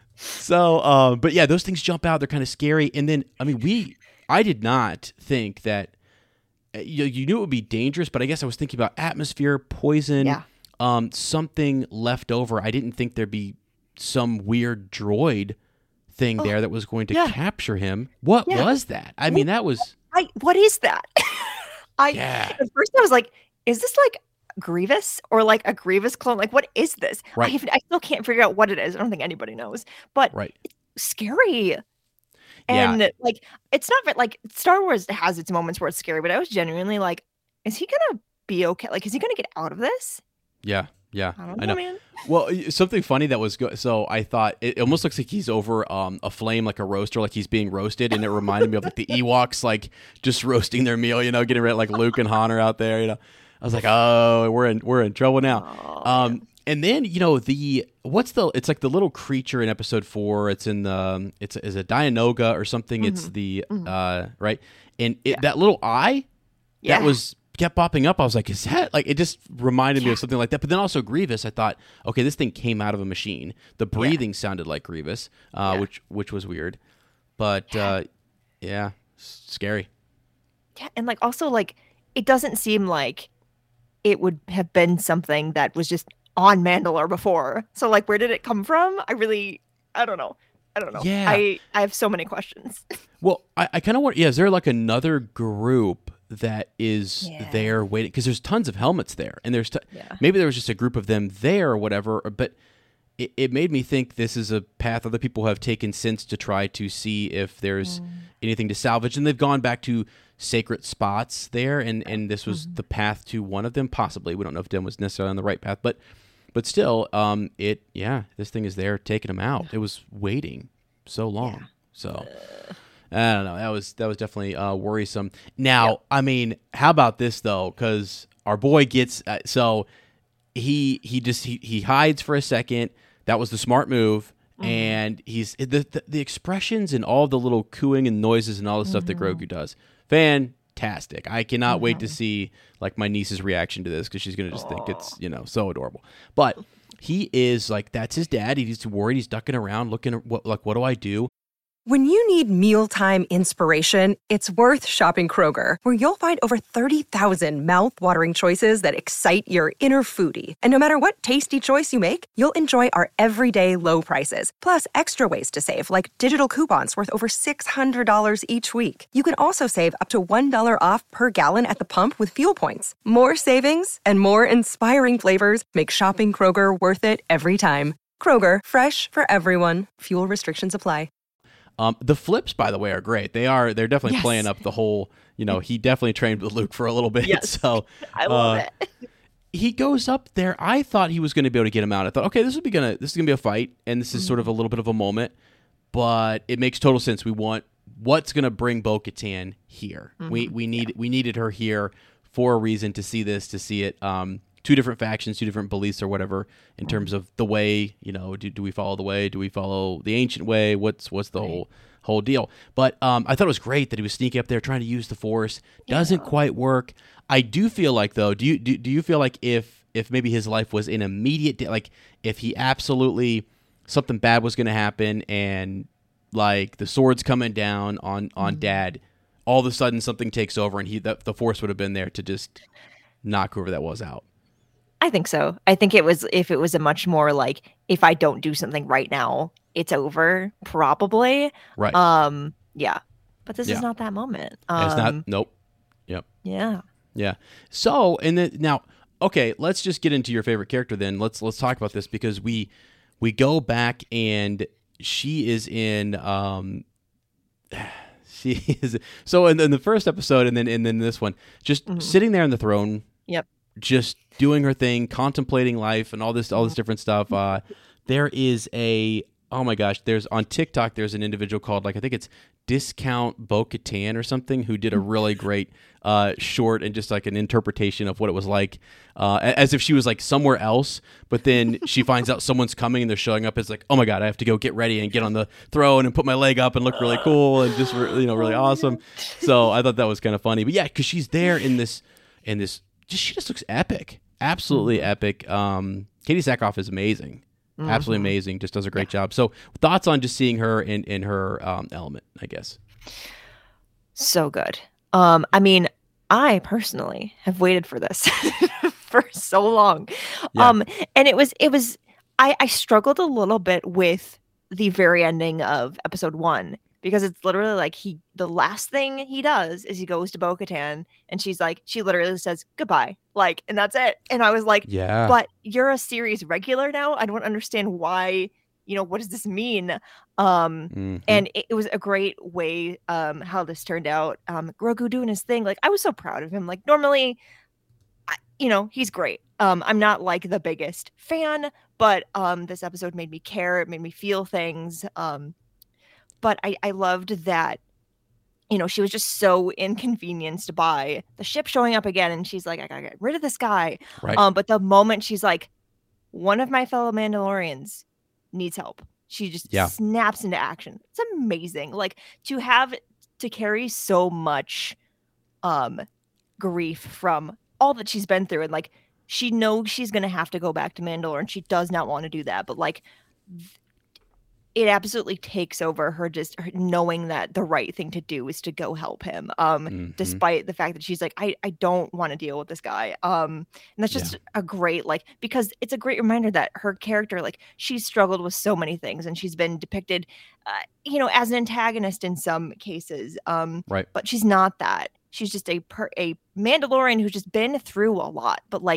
So, but yeah, those things jump out. They're kind of scary. And then, I mean, I did not think that you knew it would be dangerous, but I guess I was thinking about atmosphere, poison, something left over. I didn't think there'd be some weird droid thing there that was going to capture him. What was that? I mean, that was. What is that? At first I was like, is this like Grievous or like a Grievous clone? Like, what is this? Right. I still can't figure out what it is. I don't think anybody knows, but it's scary. And like, it's not like Star Wars has its moments where it's scary, but I was genuinely like, is he going to be okay? Like, is he going to get out of this? Yeah. Yeah, I don't know, man. Well, something funny that was good. So I thought it almost looks like he's over a flame, like a roaster, like he's being roasted, and it reminded me of like the Ewoks, like just roasting their meal, getting ready, like Luke and Han are out there. I was like, oh, we're in trouble now. And then it's like the little creature in episode 4. It's in it's a Dianoga or something. It's the right, and that little eye that was. Kept popping up. I was like, is that like, it just reminded me of something like that. But then also Grievous, I thought, okay, this thing came out of a machine. The breathing sounded like Grievous, which was weird. But scary. Yeah, and like also like it doesn't seem like it would have been something that was just on Mandalore before. So like, where did it come from? I don't know. Yeah. I have so many questions. Well, I kind of want, is there like another group that is there waiting? Because there's tons of helmets there, and there's maybe there was just a group of them there or whatever. But it made me think this is a path other people have taken since to try to see if there's anything to salvage. And they've gone back to sacred spots there, and this was the path to one of them, possibly. We don't know if Den was necessarily on the right path, but still, this thing is there taking him out. It was waiting so long. Yeah. So I don't know. That was definitely worrisome. Now, I mean, how about this though? Because our boy gets so he hides for a second. That was the smart move. And he's the expressions and all the little cooing and noises and all the stuff that Grogu does. Fantastic. I cannot wait to see like my niece's reaction to this, because she's going to just think it's, so adorable. But he is like, that's his dad. He's worried. He's ducking around looking at what do I do? When you need mealtime inspiration, it's worth shopping Kroger, where you'll find over 30,000 mouth-watering choices that excite your inner foodie. And no matter what tasty choice you make, you'll enjoy our everyday low prices, plus extra ways to save, like digital coupons worth over $600 each week. You can also save up to $1 off per gallon at the pump with fuel points. More savings and more inspiring flavors make shopping Kroger worth it every time. Kroger, fresh for everyone. Fuel restrictions apply. The flips, by the way, are great. They're definitely playing up the whole, he definitely trained with Luke for a little bit. Yes. So I love it. He goes up there. I thought he was going to be able to get him out. I thought, okay, this is going to be a fight, and this is sort of a little bit of a moment, but it makes total sense. We want what's going to bring Bo-Katan here. We needed her here for a reason, to see it. Two different factions, two different beliefs or whatever in terms of the way, do we follow the way? Do we follow the ancient way? What's the whole deal? But I thought it was great that he was sneaking up there trying to use the Force. Doesn't quite work. I do feel like, though, do you feel like if maybe his life was in immediate, like if he absolutely, something bad was going to happen and like the sword's coming down on Dad, all of a sudden something takes over and the Force would have been there to just knock whoever that was out? I think so. I think if it was a much more like, if I don't do something right now, it's over, probably. Right. Yeah. But this is not that moment. It's not. Nope. Yep. Yeah. Yeah. So, and then now, okay, let's just get into your favorite character then. Let's talk about this, because we go back and she is in she is so in the first episode and then this one, just sitting there on the throne. Yep. Just doing her thing, contemplating life and all this different stuff. There is oh my gosh, there's on TikTok, there's an individual called, like, I think it's Discount Bo-Katan or something, who did a really great short and just like an interpretation of what it was like, as if she was like somewhere else, but then she finds out someone's coming and they're showing up. It's like, oh my God, I have to go get ready and get on the throne and put my leg up and look really cool and just really awesome. So I thought that was kind of funny. But yeah, because she's there in this she just looks epic, absolutely epic. Katie Sackhoff is amazing, absolutely amazing. Just does a great job. So thoughts on just seeing her in her element, I guess. So good. I mean, I personally have waited for this for so long. Yeah. And it was I struggled a little bit with the very ending of episode 1, because it's literally like the last thing he does is he goes to Bo-Katan and she literally says goodbye, like, and that's it. And I was like, yeah, but you're a series regular now. I don't understand why, what does this mean? And it was a great way, how this turned out. Grogu doing his thing. Like, I was so proud of him. Like, normally, he's great. I'm not like the biggest fan, but this episode made me care. It made me feel things. But I loved that, she was just so inconvenienced by the ship showing up again. And she's like, I gotta get rid of this guy. Right. But the moment she's like, one of my fellow Mandalorians needs help, she just snaps into action. It's amazing. Like, to carry so much grief from all that she's been through. And like, she knows she's going to have to go back to Mandalore and she does not want to do that. But like, it absolutely takes over her knowing that the right thing to do is to go help him. Despite the fact that she's like, I don't want to deal with this guy. And that's just a great, like, because it's a great reminder that her character, like, she's struggled with so many things and she's been depicted, as an antagonist in some cases. Right. But she's not that. She's just a Mandalorian who's just been through a lot, but like,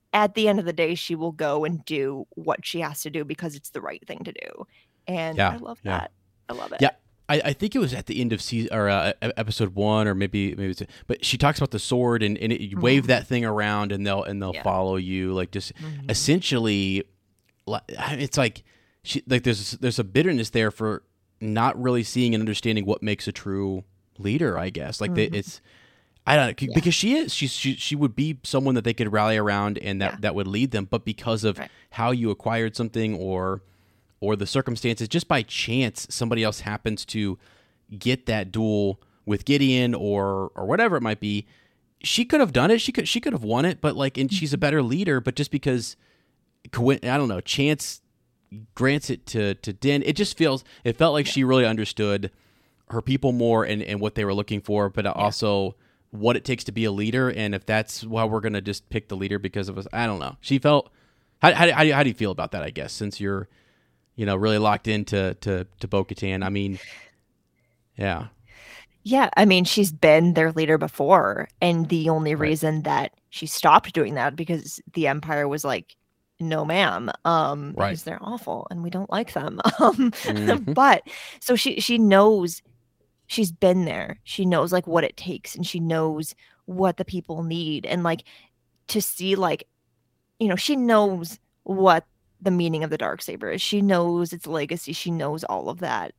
at the end of the day, she will go and do what she has to do because it's the right thing to do. And I love that. I love it. Yeah. I think it was at the end of season or episode 1, or maybe it's, but she talks about the sword and you wave that thing around and they'll follow you, like just essentially. It's like there's a bitterness there for not really seeing and understanding what makes a true leader, I guess. Like it's. I don't know, because she would be someone that they could rally around and that would lead them, but because of how you acquired something or the circumstances, just by chance somebody else happens to get that duel with Gideon or whatever it might be, she could have done it. She could have won it, but and she's a better leader, but just because I don't know, chance grants it to Din, it felt like she really understood her people more and what they were looking for, but also what it takes to be a leader, and if that's why we're gonna just pick the leader because of us, I don't know. She felt. How do you feel about that? I guess since you're, really locked into Bo-Katan. I mean, yeah. I mean, she's been their leader before, and the only reason that she stopped doing that because the Empire was like, no, ma'am, because they're awful and we don't like them. But so she knows. She's been there. She knows what it takes, and she knows what the people need, and to see she knows what the meaning of the Darksaber is. She knows its legacy. She knows all of that.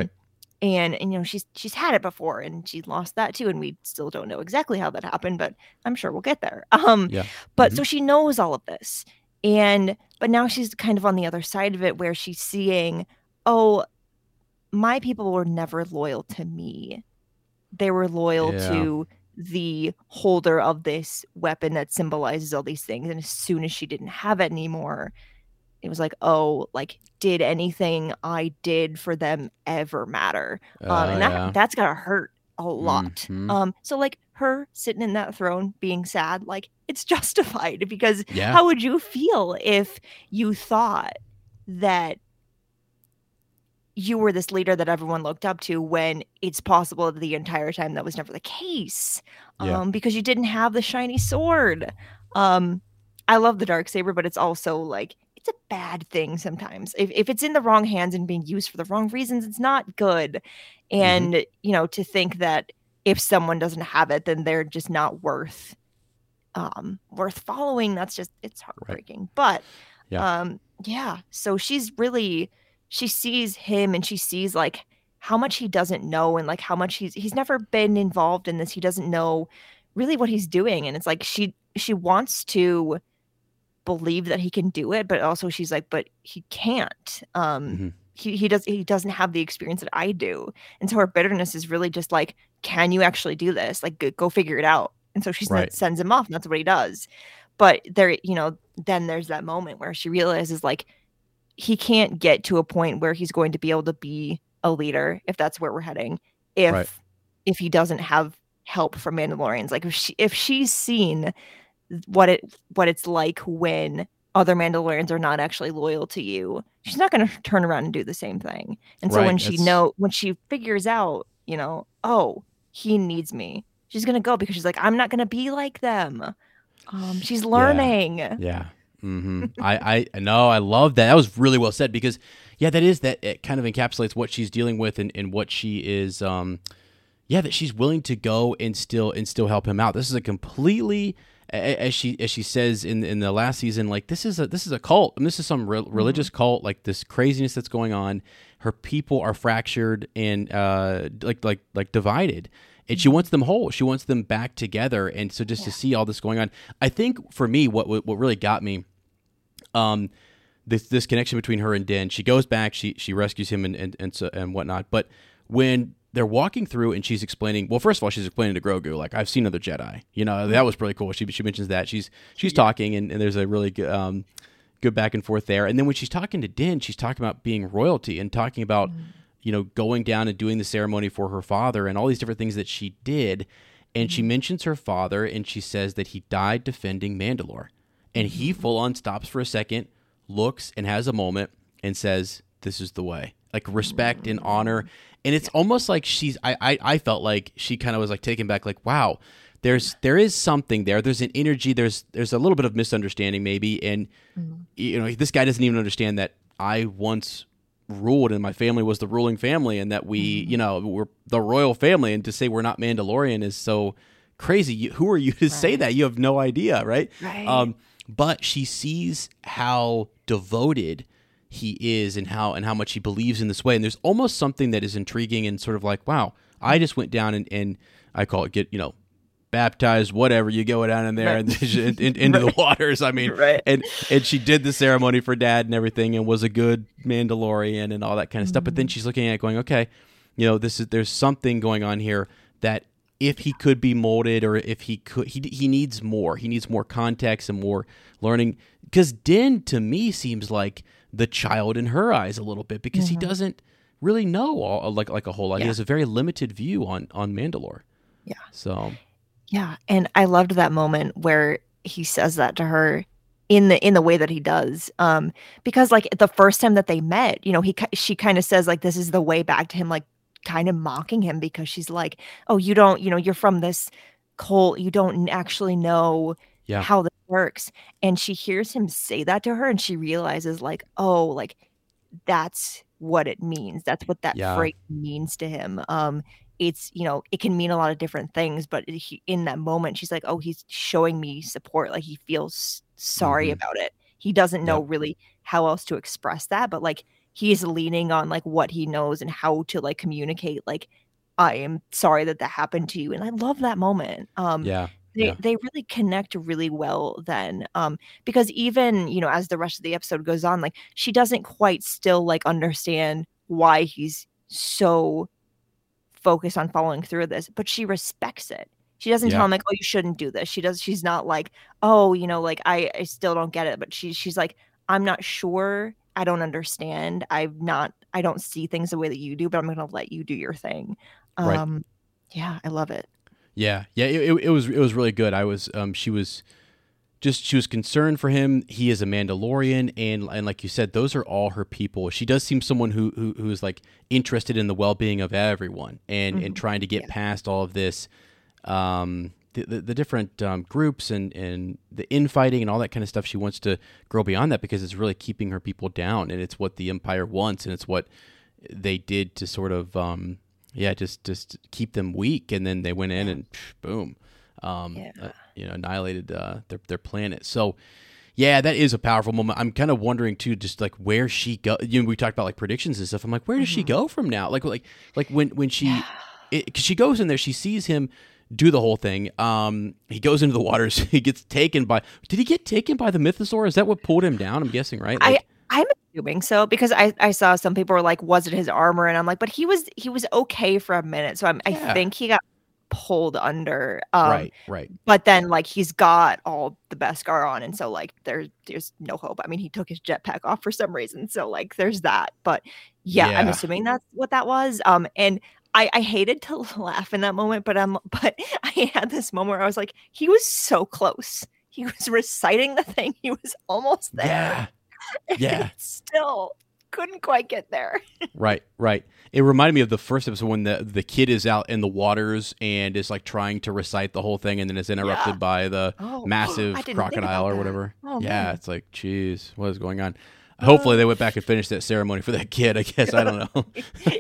And she's had it before, and she lost that too, and we still don't know exactly how that happened, but I'm sure we'll get there. But so she knows all of this, but now she's kind of on the other side of it, where she's seeing, my people were never loyal to me. They were loyal to the holder of this weapon that symbolizes all these things. And as soon as she didn't have it anymore, it was did anything I did for them ever matter? And that's gotta hurt a lot. So her sitting in that throne being sad, it's justified, because how would you feel if you thought that you were this leader that everyone looked up to, when it's possible that the entire time that was never the case, because you didn't have the shiny sword. I love the Darksaber, but it's also it's a bad thing sometimes. If it's in the wrong hands and being used for the wrong reasons, it's not good. And, to think that if someone doesn't have it, then they're just not worth following. That's just, it's heartbreaking. But, so she sees him, and she sees how much he doesn't know, and how much he's never been involved in this. He doesn't know really what he's doing. And it's she wants to believe that he can do it, but also she's but he can't. He doesn't have the experience that I do. And so her bitterness is really just can you actually do this? Go figure it out. And so she sends him off, and that's what he does. But there, then there's that moment where she realizes he can't get to a point where he's going to be able to be a leader, if that's where we're heading, if he doesn't have help from Mandalorians. If she's seen what it's like when other Mandalorians are not actually loyal to you, she's not going to turn around and do the same thing. And so when she figures out, he needs me, she's going to go, because she's I'm not going to be like them. She's learning. Yeah. I know. I love that. That was really well said, because it kind of encapsulates what she's dealing with and what she is, that she's willing to go and still help him out. This is a completely, as she says in the last season, this is a cult. I mean, this is some religious cult, this craziness that's going on. Her people are fractured and divided. And she wants them whole. She wants them back together. And so just to see all this going on, I think for me, what really got me, this connection between her and Din. She goes back, she rescues him and whatnot. But when they're walking through and she's explaining, well, first of all, she's explaining to Grogu, I've seen other Jedi. That was really cool. She mentions that she's talking, and there's a really good back and forth there. And then when she's talking to Din, she's talking about being royalty and talking about going down and doing the ceremony for her father and all these different things that she did. And she mentions her father, and she says that he died defending Mandalore. And he full on stops for a second, looks and has a moment and says, this is the way. Respect and honor. And it's almost like I felt like she kind of was taken back, wow, there is something there. There's an energy. There's a little bit of misunderstanding maybe, and this guy doesn't even understand that I once ruled and my family was the ruling family, and that we we're the royal family, and to say we're not Mandalorian is so crazy. Who are you to say that? You have no idea, right? But she sees how devoted he is and how much he believes in this way, and there's almost something that is intriguing and sort of like, wow, I just went down and I call it baptized, whatever, you go down in there and into the waters. I mean, and she did the ceremony for Dad and everything, and was a good Mandalorian and all that kind of stuff. But then she's looking at it going, okay, there's something going on here that if he could be molded, or if he could, he needs more. He needs more context and more learning. Because Din, to me, seems like the child in her eyes a little bit, because he doesn't really know like a whole lot. He has a very limited view on Mandalore. Yeah. So. Yeah, and I loved that moment where he says that to her in the way that he does, because like the first time that they met, she kind of says like this is the way back to him, like kind of mocking him, because she's like, oh, you don't, you're from this cult, you don't actually know how this works, and she hears him say that to her, and she realizes like, oh, like that's what it means. That's what that phrase means to him. It's, it can mean a lot of different things, but in that moment, she's like, oh, he's showing me support. Like he feels sorry about it. He doesn't know really how else to express that, but like he's leaning on like what he knows and how to like communicate. Like, I am sorry that happened to you. And I love that moment. They really connect really well then, because even, as the rest of the episode goes on, like she doesn't quite still like understand why he's so focused on following through with this, but she respects it. She doesn't tell him like, oh, you shouldn't do this. She's not like, oh, like I still don't get it, but she's like, I'm not sure, I don't understand, I don't see things the way that you do, but I'm gonna let you do your thing. Yeah, I love it. It was really good. She was concerned for him. He is a Mandalorian, and like you said, those are all her people. She does seem someone who is like interested in the well-being of everyone, and trying to get past all of this, the different groups and the infighting and all that kind of stuff. She wants to grow beyond that, because it's really keeping her people down, and it's what the Empire wants, and it's what they did to sort of just keep them weak, and then they went in and boom. Annihilated their planet. So, that is a powerful moment. I'm kind of wondering too, just like where she go. We talked about like predictions and stuff. I'm like, where does she go from now? Like when she, because she goes in there, she sees him do the whole thing. He goes into the waters. He gets taken by. Did he get taken by the Mythosaur? Is that what pulled him down? I'm guessing, right? I'm assuming so, because I saw some people were like, was it his armor? And I'm like, but he was okay for a minute. So I think he got pulled under, right, but then like he's got all the Beskar on, and so like there's no hope. I mean, he took his jetpack off for some reason, so like there's that, but I'm assuming that's what that was. And I hated to laugh in that moment, but I had this moment where I was like, he was so close. He was reciting the thing, he was almost there. Still couldn't quite get there. Right. It reminded me of the first episode when the kid is out in the waters and is like trying to recite the whole thing, and then is interrupted by the massive crocodile or whatever. It's like, geez, what is going on? Hopefully they went back and finished that ceremony for that kid, I guess. I don't know.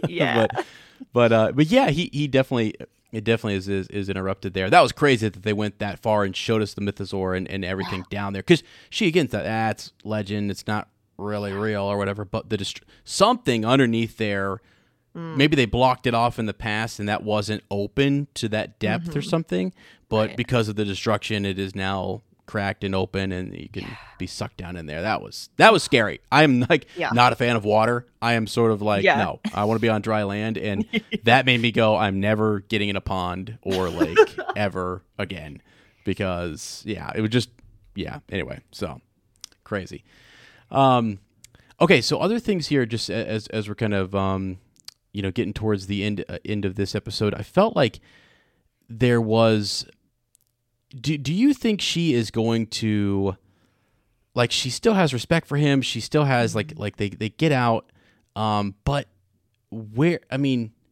but he definitely, it definitely is interrupted there. That was crazy that they went that far and showed us the Mythosaur and everything down there, because she again thought, it's legend, it's not really real or whatever, but something underneath there, maybe they blocked it off in the past and that wasn't open to that depth or something, but because of the destruction, it is now cracked and open, and you can be sucked down in there. That was scary. I'm like not a fan of water. I am sort of like, no, I want to be on dry land, and that made me go, I'm never getting in a pond or lake ever again, because it would just anyway, so crazy. Okay, so other things here, just as we're kind of getting towards the end of this episode, I felt like there was. Do you think she is going to, like, she still has respect for him? She still has like they get out, but where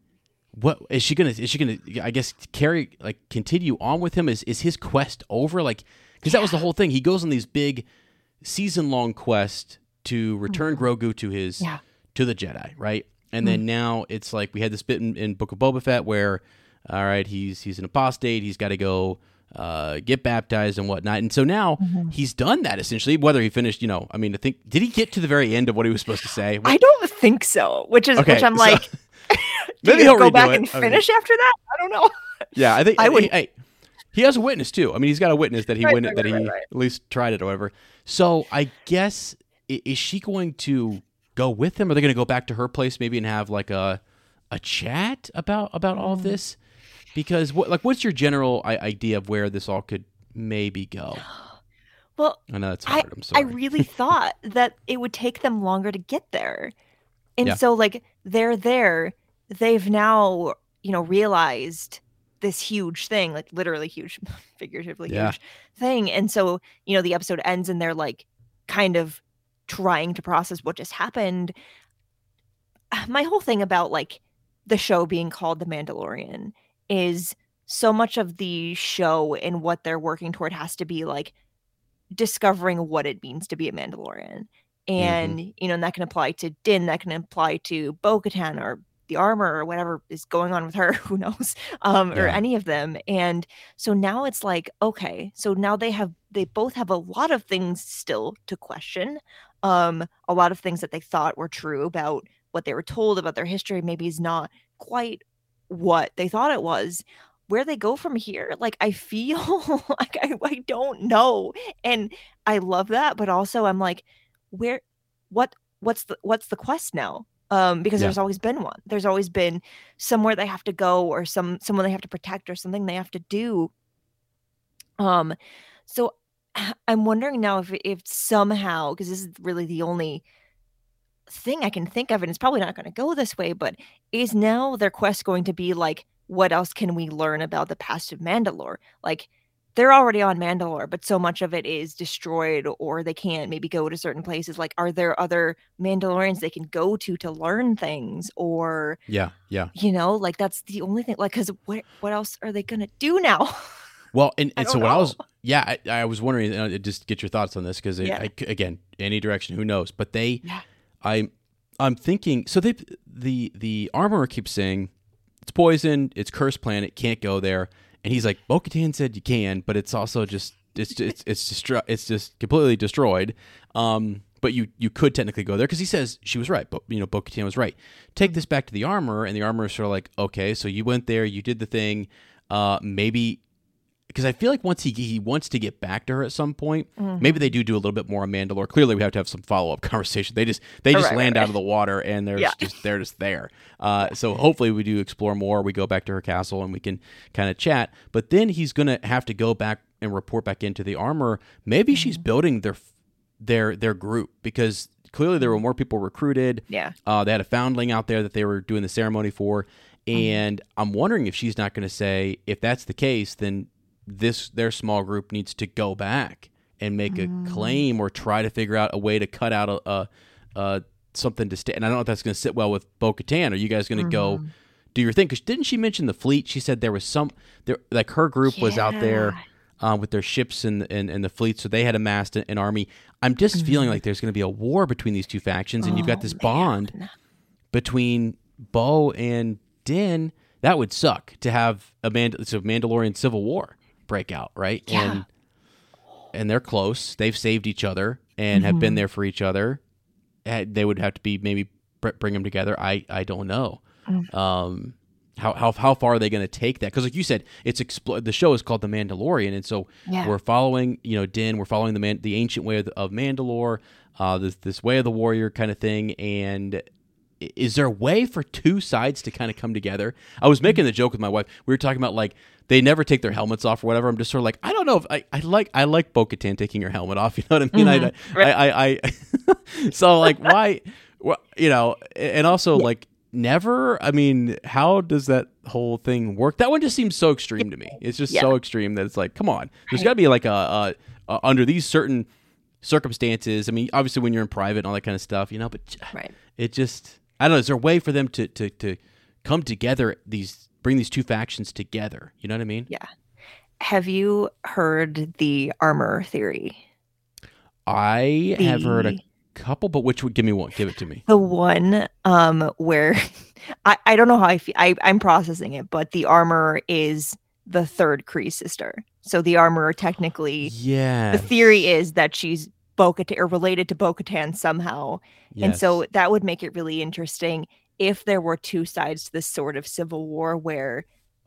what is she gonna? I guess continue on with him? Is his quest over? Like, because that was the whole thing. He goes on these big season-long quests to return Grogu to his to the Jedi, right? And then now it's like we had this bit in Book of Boba Fett where, all right, he's an apostate. He's got to go get baptized and whatnot. And so now he's done that essentially. Whether he finished, I mean, I think did he get to the very end of what he was supposed to say? I don't think so. Which I'm like, do maybe you he'll go redo back it. and finish after that? I don't know. Yeah, I think I would. Hey, he has a witness too. I mean, he's got a witness that he Right, went right, that he right, right. at least tried it or whatever. So I guess is she going to go with him? Are they going to go back to her place maybe and have like a chat about all of this? Because what's your general idea of where this all could maybe go? Well, I know that's hard. I'm sorry. I really thought that it would take them longer to get there. And Yeah. so like they're there, they've now, realized this huge thing, like literally huge, figuratively huge thing. And so, the episode ends and they're like kind of trying to process what just happened. My whole thing about like the show being called The Mandalorian is so much of the show and what they're working toward has to be like discovering what it means to be a Mandalorian. And, and that can apply to Din, that can apply to Bo-Katan or the armor or whatever is going on with her, who knows, or any of them. And so now it's like, okay, so now they both have a lot of things still to question. A lot of things that they thought were true about what they were told about their history maybe is not quite what they thought it was. Where they go from here, like I feel like I don't know. And I love that, but also I'm like, what's the quest now? Because there's always been one. There's always been somewhere they have to go or someone they have to protect or something they have to do. So I'm wondering now if somehow, because this is really the only thing I can think of, and it's probably not going to go this way, but is now their quest going to be like, what else can we learn about the past of Mandalore? Like, they're already on Mandalore, but so much of it is destroyed, or they can't maybe go to certain places. Like, are there other Mandalorians they can go to learn things? Or like that's the only thing. Like, because what else are they gonna do now? Well, and so what know. I was wondering, just get your thoughts on this because again, any direction, who knows? But I'm thinking. So the armorer keeps saying it's poison, it's cursed planet, can't go there. And he's like, Bo-Katan said you can, but it's also just it's just completely destroyed. But you could technically go there because he says she was right, but Bo-Katan was right. Take this back to the armorer, and the armorer is sort of like, okay, so you went there, you did the thing, maybe. Because I feel like once he wants to get back to her at some point, maybe they do a little bit more on Mandalore. Clearly, we have to have some follow up conversation. They just land out of the water and they're just there. So hopefully we do explore more. We go back to her castle and we can kind of chat. But then he's gonna have to go back and report back into the armor. Maybe she's building their group because clearly there were more people recruited. Yeah, they had a foundling out there that they were doing the ceremony for, and I'm wondering if she's not going to say, if that's the case, then their small group needs to go back and make a claim or try to figure out a way to cut out a something to stay. And I don't know if that's going to sit well with Bo-Katan. Are you guys going to go do your thing? Because didn't she mention the fleet? She said there was like her group was out there with their ships and the fleet, so they had amassed an army. I'm just feeling like there's going to be a war between these two factions, and you've got this bond between Bo and Din. That would suck to have a Mandalorian civil war break out, right? Yeah. And they're close. They've saved each other and have been there for each other. They would have to be maybe bring them together. I don't know. How far are they going to take that? Because like you said, the show is called The Mandalorian, and so we're following Din. We're following the ancient way of Mandalore, this way of the warrior kind of thing. And is there a way for two sides to kind of come together? I was making the joke with my wife. We were talking about like they never take their helmets off or whatever. I'm just sort of like, I don't know if I like Bo-Katan taking her helmet off. You know what I mean? I so like why, and also like never. I mean, how does that whole thing work? That one just seems so extreme to me. It's just so extreme that it's like, come on, there's got to be like a under these certain circumstances. I mean, obviously when you're in private and all that kind of stuff, but it just. I don't know. Is there a way for them to come together, bring these two factions together. You know what I mean? Yeah. Have you heard the armor theory? I have heard a couple, but which would give me one? Give it to me. The one where I don't know how I feel. I'm processing it, but the armor is the third Kree sister. So the armor technically, yeah. The theory is that she's Bo-Katan or related to Bo-Katan somehow. Yes. And so that would make it really interesting if there were two sides to this sort of civil war where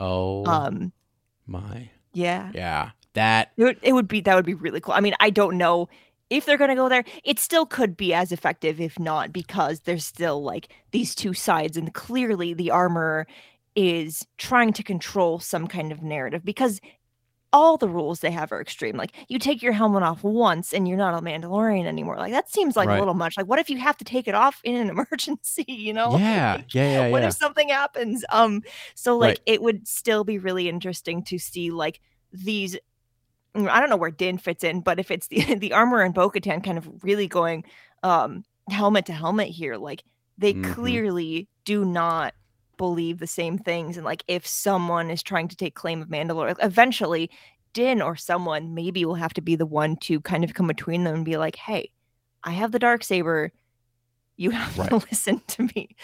my. Yeah. That would be really cool. I mean, I don't know if they're going to go there. It still could be as effective if not, because there's still like these two sides, and clearly the armor is trying to control some kind of narrative, because all the rules they have are extreme. Like, you take your helmet off once and you're not a Mandalorian anymore. Like, that seems like a little much. Like, what if you have to take it off in an emergency, you know? Yeah. What if something happens? So like it would still be really interesting to see like these, I don't know where Din fits in, but if it's the armor and Bo-Katan kind of really going helmet to helmet here, like they clearly do not believe the same things. And like, if someone is trying to take claim of Mandalore, eventually Din or someone maybe will have to be the one to kind of come between them and be like, hey, I have the Darksaber, you have to listen to me.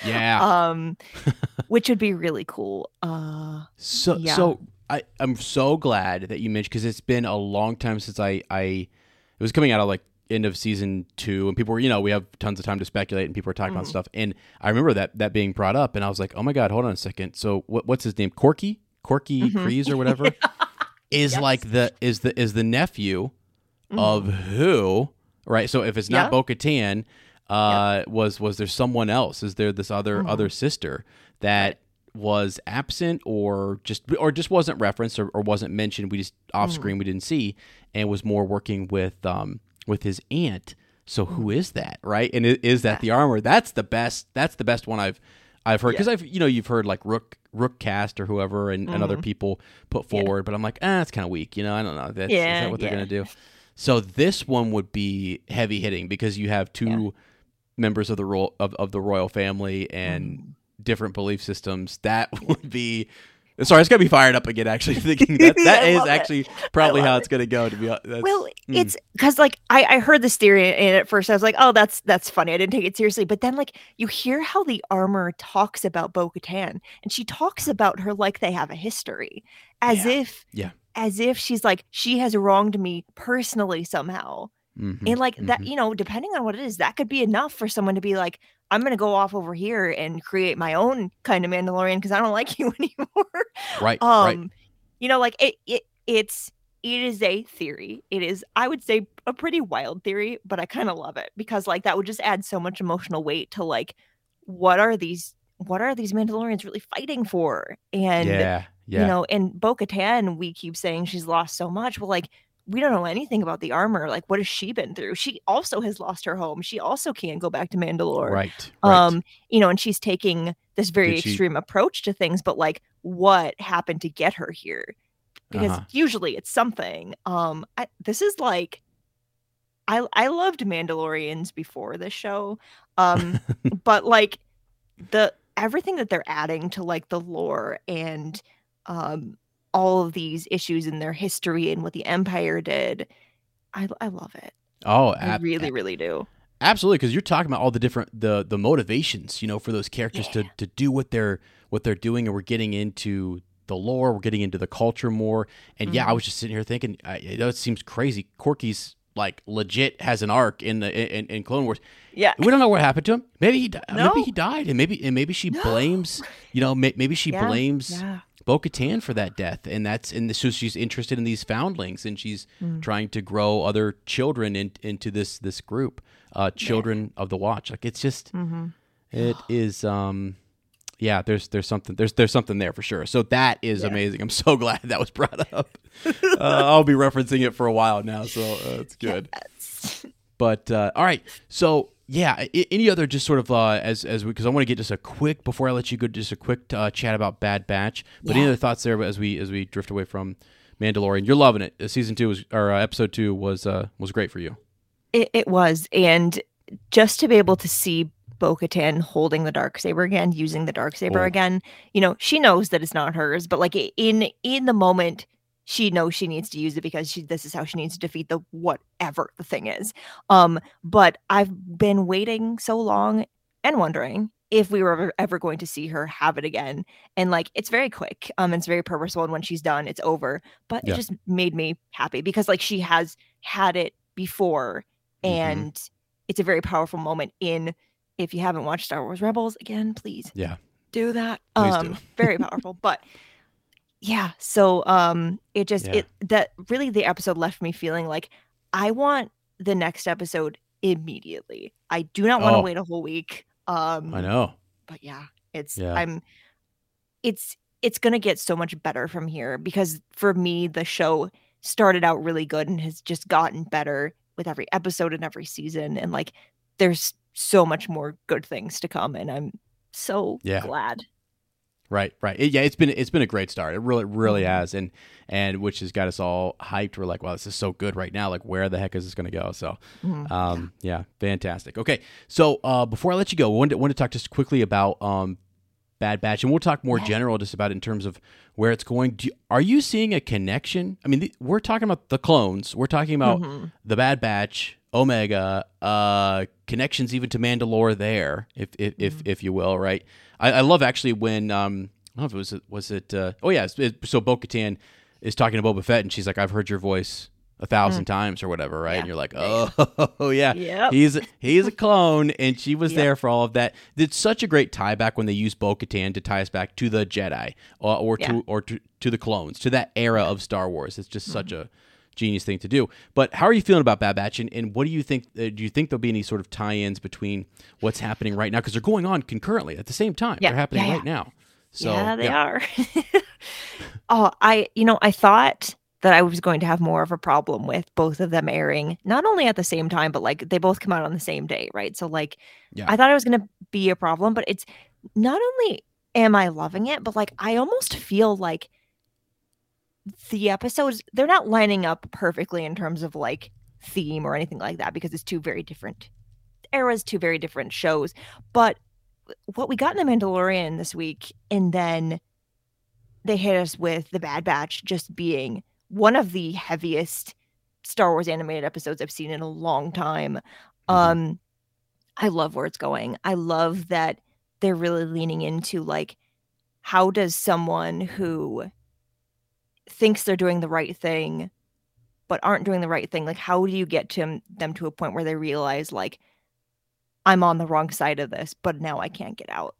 Which would be really cool. So I'm so glad that you mentioned, because it's been a long time since it was coming out of like end of season 2, and people were, we have tons of time to speculate, and people were talking about stuff, and I remember that being brought up, and I was like, oh my god, hold on a second. So what's his name? Corky Kryze or whatever is like is the nephew of who, right? So if it's not Bo-Katan, was there someone else? Is there this other sister that was absent or just wasn't referenced or wasn't mentioned? We just off screen we didn't see, and was more working with his aunt. So who is that, right? And is that the armor? That's the best one I've heard, because you've heard like Rook Cast or whoever and other people put forward, but I'm like, it's kind of weak, I don't know. Is that what they're gonna do? So this one would be heavy hitting, because you have two members of the royal family and different belief systems. That would be. Sorry, it's gonna be fired up again. Actually, thinking that is actually probably how it's gonna go. To be honest, it's because like I heard this theory, and at first I was like, oh, that's funny. I didn't take it seriously, but then like you hear how the armor talks about Bo-Katan, and she talks about her like they have a history, as if she's like, she has wronged me personally somehow, and like that, depending on what it is, that could be enough for someone to be like, I'm going to go off over here and create my own kind of Mandalorian because I don't like you anymore. Right. Like it is a theory. It is, I would say, a pretty wild theory, but I kind of love it, because like that would just add so much emotional weight to like, what are these Mandalorians really fighting for? And, and Bo-Katan, we keep saying she's lost so much. Well, like, we don't know anything about the armor. Like, what has she been through? She also has lost her home. She also can't go back to Mandalore. Right. And she's taking this very extreme approach to things, but like, what happened to get her here? Because usually it's something. This is like, I loved Mandalorians before this show. But like everything that they're adding to like the lore and all of these issues in their history and what the Empire did, I love it. I really, really do. Absolutely, because you're talking about all the different the motivations, for those characters to do what they're doing, and we're getting into the lore, we're getting into the culture more. And I was just sitting here thinking, it seems crazy. Corky's like legit has an arc in Clone Wars. Yeah, we don't know what happened to him. Maybe he died. No. Maybe he died, and maybe she blames. Maybe she blames Bo-Katan for that death, and so she's interested in these foundlings, and she's trying to grow other children into this group, children of the Watch. Like, it's just, it is. There's something there for sure. So that is amazing. I'm so glad that was brought up. I'll be referencing it for a while now, so it's good. Yes. But all right, so. Yeah. Any other just sort of because I want to get just a quick, before I let you go, just a quick chat about Bad Batch. But any other thoughts there as we drift away from Mandalorian? You're loving it. Season 2 episode 2 was great for you. It was, and just to be able to see Bo-Katan holding the Darksaber again, using the Darksaber Oh. again. She knows that it's not hers, but like in the moment, she knows she needs to use it because this is how she needs to defeat the whatever the thing is. But I've been waiting so long and wondering if we were ever going to see her have it again. And like, it's very quick. It's very purposeful. And when she's done, it's over. But Yeah. it just made me happy because like she has had it before. And it's a very powerful moment if you haven't watched Star Wars Rebels, again, please do that. Please do. Very powerful. But yeah, so the episode left me feeling like I want the next episode immediately. I do not want to wait a whole week. I know. But yeah, it's gonna get so much better from here because for me, the show started out really good and has just gotten better with every episode and every season. And like, there's so much more good things to come, and I'm so glad. Right. It's been a great start. It really has, and which has got us all hyped. We're like, wow, this is so good right now. Like, where the heck is this going to go? So, fantastic. Okay, so before I let you go, I want to talk just quickly about Bad Batch, and we'll talk more general just about it in terms of where it's going. Are you seeing a connection? I mean, we're talking about the clones. We're talking about the Bad Batch, Omega, connections even to Mandalore there, if you will, right? I love actually when I don't know if it was so Bo-Katan is talking to Boba Fett and she's like, I've heard your voice 1,000 times or whatever, right? And you're like, Yep. he's a clone, and she was there for all of that. It's such a great tie back when they use Bo-Katan to tie us back to the Jedi or to the clones, to that era of Star Wars. It's just such a genius thing to do. But how are you feeling about Bad Batch, and what do you think? Do you think there'll be any sort of tie-ins between what's happening right now, because they're going on concurrently at the same time? They're happening right now. So they are. I thought that I was going to have more of a problem with both of them airing not only at the same time, but like they both come out on the same day, right? So like, I thought it was going to be a problem, but it's not only am I loving it, but like I almost feel like the episodes, they're not lining up perfectly in terms of like theme or anything like that, because it's two very different eras, two very different shows. But what we got in The Mandalorian this week, and then they hit us with The Bad Batch just being one of the heaviest Star Wars animated episodes I've seen in a long time. I love where it's going. I love that they're really leaning into like, how does someone who thinks they're doing the right thing but aren't doing the right thing, like how do you get them to a point where they realize like, I'm on the wrong side of this, but now I can't get out.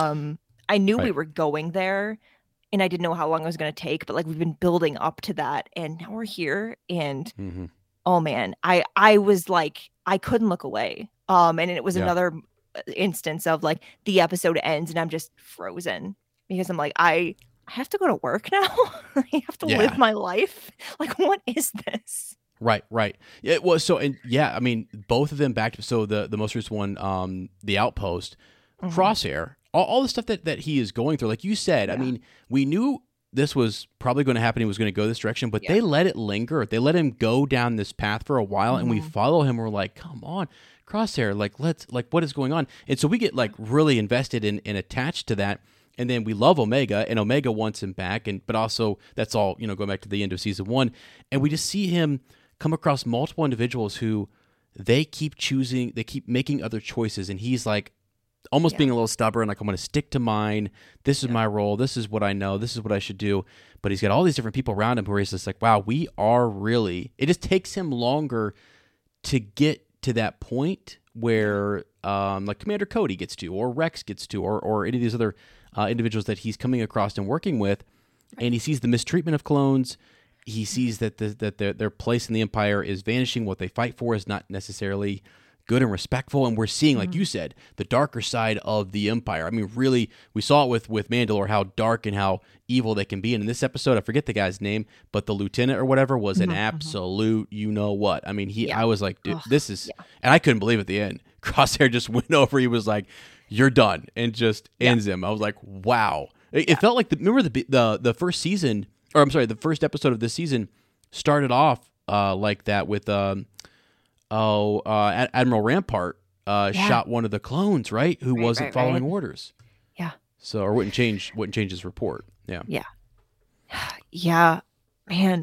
I knew we were going there, and I didn't know how long it was going to take, but like we've been building up to that, and now we're here. And oh man, I was like, I couldn't look away. And it was another instance of like the episode ends and I'm just frozen because I'm like, I have to go to work now. I have to live my life. Like, what is this? Right. Yeah, well, so, and I mean, both of them back to, so the most recent one, The Outpost, Crosshair, all the stuff that he is going through, like you said, I mean, we knew this was probably going to happen. He was going to go this direction, but they let it linger. They let him go down this path for a while, and we follow him. We're like, come on, Crosshair, what is going on? And so we get like really invested and attached to that. And then we love Omega, and Omega wants him back, but also that's all, going back to the end of season 1. And we just see him come across multiple individuals who they keep making other choices, and he's like almost being a little stubborn, like, I'm going to stick to mine. This is my role. This is what I know. This is what I should do. But he's got all these different people around him who he's just like, wow, we are really, it just takes him longer to get to that point where like Commander Cody gets to, or Rex gets to, or any of these other individuals that he's coming across and working with, and he sees the mistreatment of clones. He sees that their place in the Empire is vanishing. What they fight for is not necessarily good and respectful, and we're seeing, like you said, the darker side of the Empire. I mean, really, we saw it with Mandalore, how dark and how evil they can be. And in this episode, I forget the guy's name, but the lieutenant or whatever was an absolute you-know-what. I mean, I was like, dude, this is... And I couldn't believe at the end. Crosshair just went over. He was like, you're done, and just ends him. I was like, wow. It felt like, remember the first season, or I'm sorry, the first episode of this season started off like that with... Admiral Rampart shot one of the clones, right? Who wasn't following orders. Yeah. So, or wouldn't change his report. Yeah. Yeah. Yeah, man.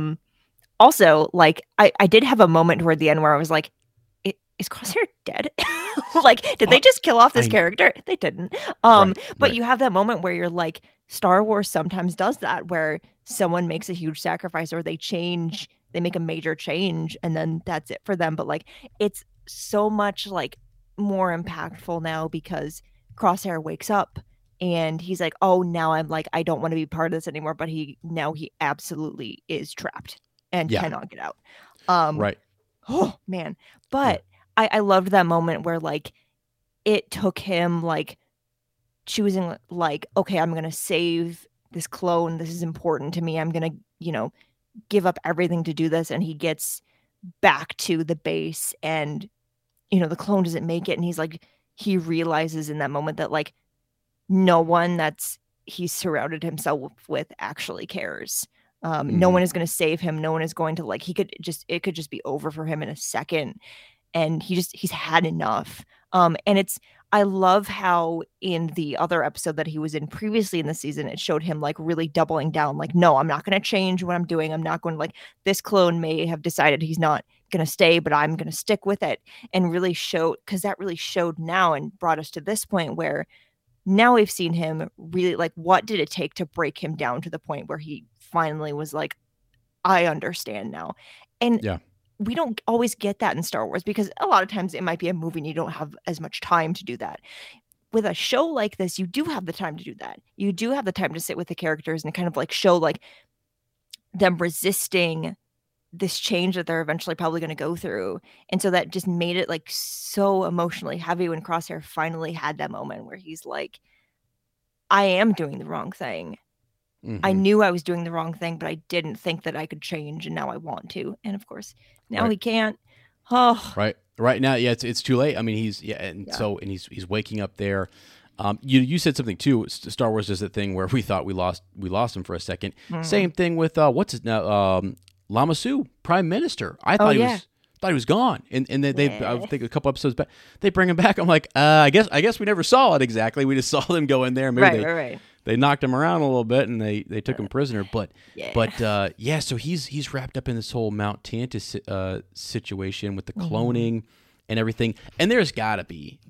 Also, like, I did have a moment toward the end where I was like, is Crosshair dead? Like, did they just kill off this character? They didn't. But you have that moment where you're like, Star Wars sometimes does that, where someone makes a huge sacrifice or they make a major change, and then that's it for them. But like, it's so much like more impactful now because Crosshair wakes up and he's like, oh, now I'm like, I don't want to be part of this anymore. But he absolutely is trapped and cannot get out. Right. Oh man. But I loved that moment where like it took him like choosing like, okay, I'm going to save this clone. This is important to me. I'm going to, give up everything to do this. And he gets back to the base and, the clone doesn't make it. And he's like, he realizes in that moment that like no one that's he's surrounded himself with actually cares. No one is going to save him. No one is going to like, it could just be over for him in a second. And he's had enough. And I love how in the other episode that he was in previously in the season, it showed him like really doubling down. Like, no, I'm not going to change what I'm doing. I'm not going to like, this clone may have decided he's not going to stay, but I'm going to stick with it, and really because that really showed now and brought us to this point where now we've seen him really like, what did it take to break him down to the point where he finally was like, I understand now. And we don't always get that in Star Wars because a lot of times it might be a movie and you don't have as much time to do that. With a show like this, you do have the time to do that. You do have the time to sit with the characters and kind of like show like them resisting this change that they're eventually probably going to go through. And so that just made it like so emotionally heavy when Crosshair finally had that moment where he's like, I am doing the wrong thing. I knew I was doing the wrong thing, but I didn't think that I could change, and now I want to. And of course, now he can't. Oh, right now, it's too late. I mean, he's waking up there. You said something too. Star Wars does that thing where we thought we lost him for a second. Same thing with what's his now, Lama Su, Prime Minister. I thought he was gone, and they I think a couple episodes back they bring him back. I'm like, I guess we never saw it exactly. We just saw them go in there. Maybe they knocked him around a little bit and they took him prisoner. But so he's wrapped up in this whole Mount Tantus situation with the cloning and everything. And there has got to be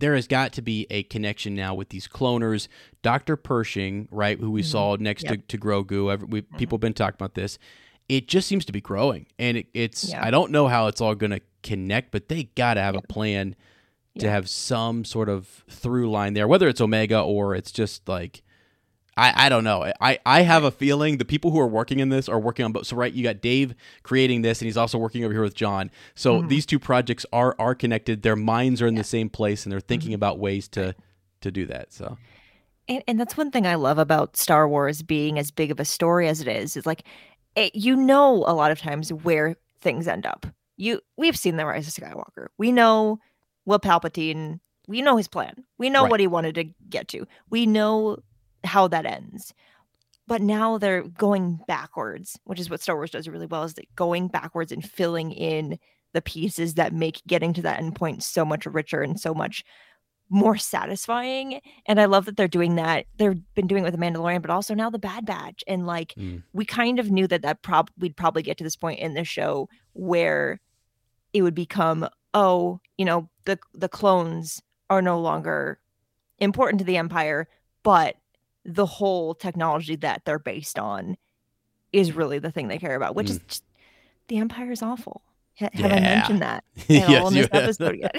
a connection now with these cloners. Dr. Pershing, right, who we saw next to Grogu. People have been talking about this. It just seems to be growing, and it's. I don't know how it's all going to connect, but they got to have a plan to have some sort of through line there, whether it's Omega or it's just like. I don't know. I have a feeling the people who are working in this are working on both. So, right, you got Dave creating this, and he's also working over here with John. So these two projects are connected. Their minds are in the same place, and they're thinking about ways to do that. So, and that's one thing I love about Star Wars being as big of a story as it is. It's like, a lot of times where things end up. We've seen the Rise of Skywalker. We know Will Palpatine. We know his plan. We know what he wanted to get to. We know how that ends. But now they're going backwards, which is what Star Wars does really well, is that going backwards and filling in the pieces that make getting to that end point so much richer and so much more satisfying. And I love that they're doing that. They've been doing it with The Mandalorian, but also now The Bad Batch. And like we kind of knew that we'd probably get to this point in the show where it would become, the clones are no longer important to the Empire, but the whole technology that they're based on is really the thing they care about, which is just, the Empire is awful. Have I mentioned that in this episode yet?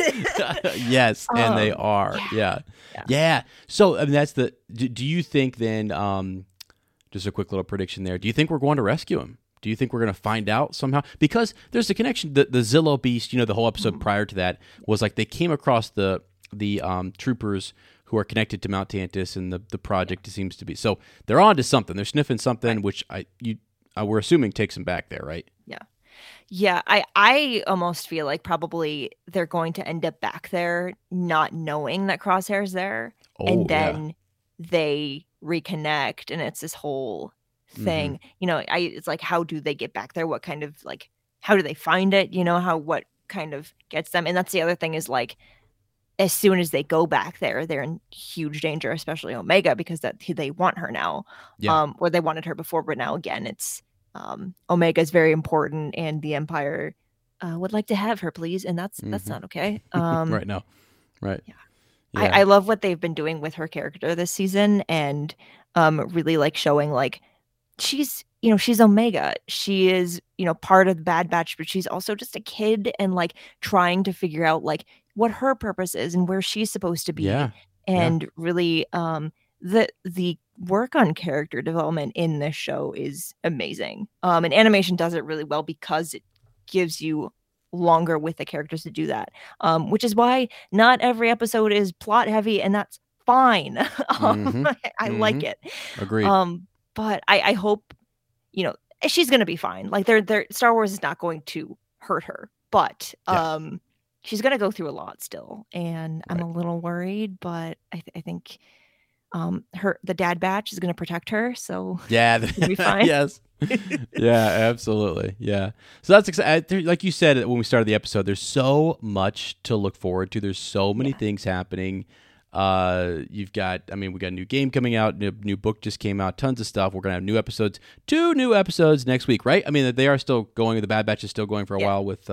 Yes, and they are. Yeah. So I mean, that's do you think then, just a quick little prediction there, do you think we're going to rescue him? Do you think we're going to find out somehow? Because there's a connection. The Zillo Beast, the whole episode prior to that was like they came across the troopers who are connected to Mount Tantus and the project seems to be. So they're on to something. They're sniffing something, which we're assuming takes them back there, right? Yeah. Yeah, I almost feel like probably they're going to end up back there not knowing that Crosshair's there. And then they reconnect and it's this whole thing. It's like, how do they get back there? What kind of like, how do they find it? What kind of gets them? And that's the other thing is like, as soon as they go back there, they're in huge danger, especially Omega, because that they want her now. Yeah. Or they wanted her before, but now again, it's Omega is very important, and the Empire would like to have her, please, and that's not okay. Right now. Right. Yeah. Yeah. I love what they've been doing with her character this season, and really like showing like she's Omega. She is, part of the Bad Batch, but she's also just a kid and like trying to figure out like what her purpose is and where she's supposed to be. Yeah. And really the work on character development in this show is amazing. And animation does it really well because it gives you longer with the characters to do that. Which is why not every episode is plot heavy, and that's fine. I like it. Agreed. But I hope, she's gonna be fine. Like they're Star Wars is not going to hurt her, but she's gonna go through a lot still, and I'm a little worried. But I think the Dad Batch is gonna protect her, so yeah, she'll be fine. Yes. Yeah, absolutely. Yeah. So that's exciting. Like you said when we started the episode, there's so much to look forward to. There's so many things happening. We got a new game coming out, new book just came out, tons of stuff. We're gonna have new episodes, 2 new episodes next week, right? I mean, they are still going. The Bad Batch is still going for a while with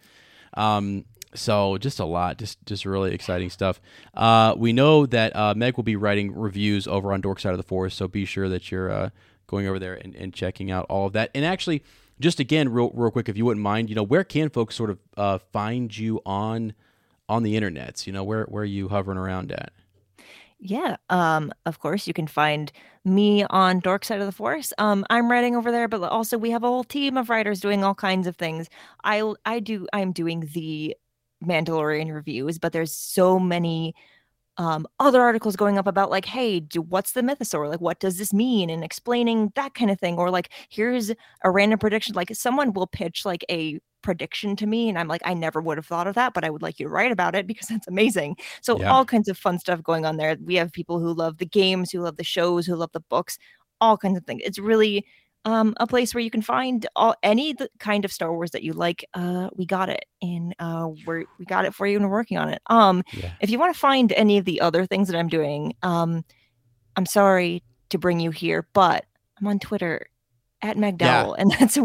so just a lot, just really exciting stuff. We know that Meg will be writing reviews over on Dork Side of the Force, so be sure that you're going over there and checking out all of that. And actually, just again, real quick, if you wouldn't mind, where can folks sort of find you on the internets? Where are you hovering around at? Yeah, of course, you can find me on Dork Side of the Force. I'm writing over there, but also we have a whole team of writers doing all kinds of things. I'm doing the Mandalorian reviews, but there's so many other articles going up about like, hey, what's the mythosaur? Like, what does this mean? And explaining that kind of thing. Or like, here's a random prediction. Like someone will pitch like a prediction to me and I'm like, I never would have thought of that, but I would like you to write about it because that's amazing. So all kinds of fun stuff going on there. We have people who love the games, who love the shows, who love the books, all kinds of things. It's really a place where you can find any kind of Star Wars that you like. We got it, and we got it for you, and we're working on it. If you want to find any of the other things that I'm doing, I'm sorry to bring you here, but I'm on Twitter at MegDowell, and that's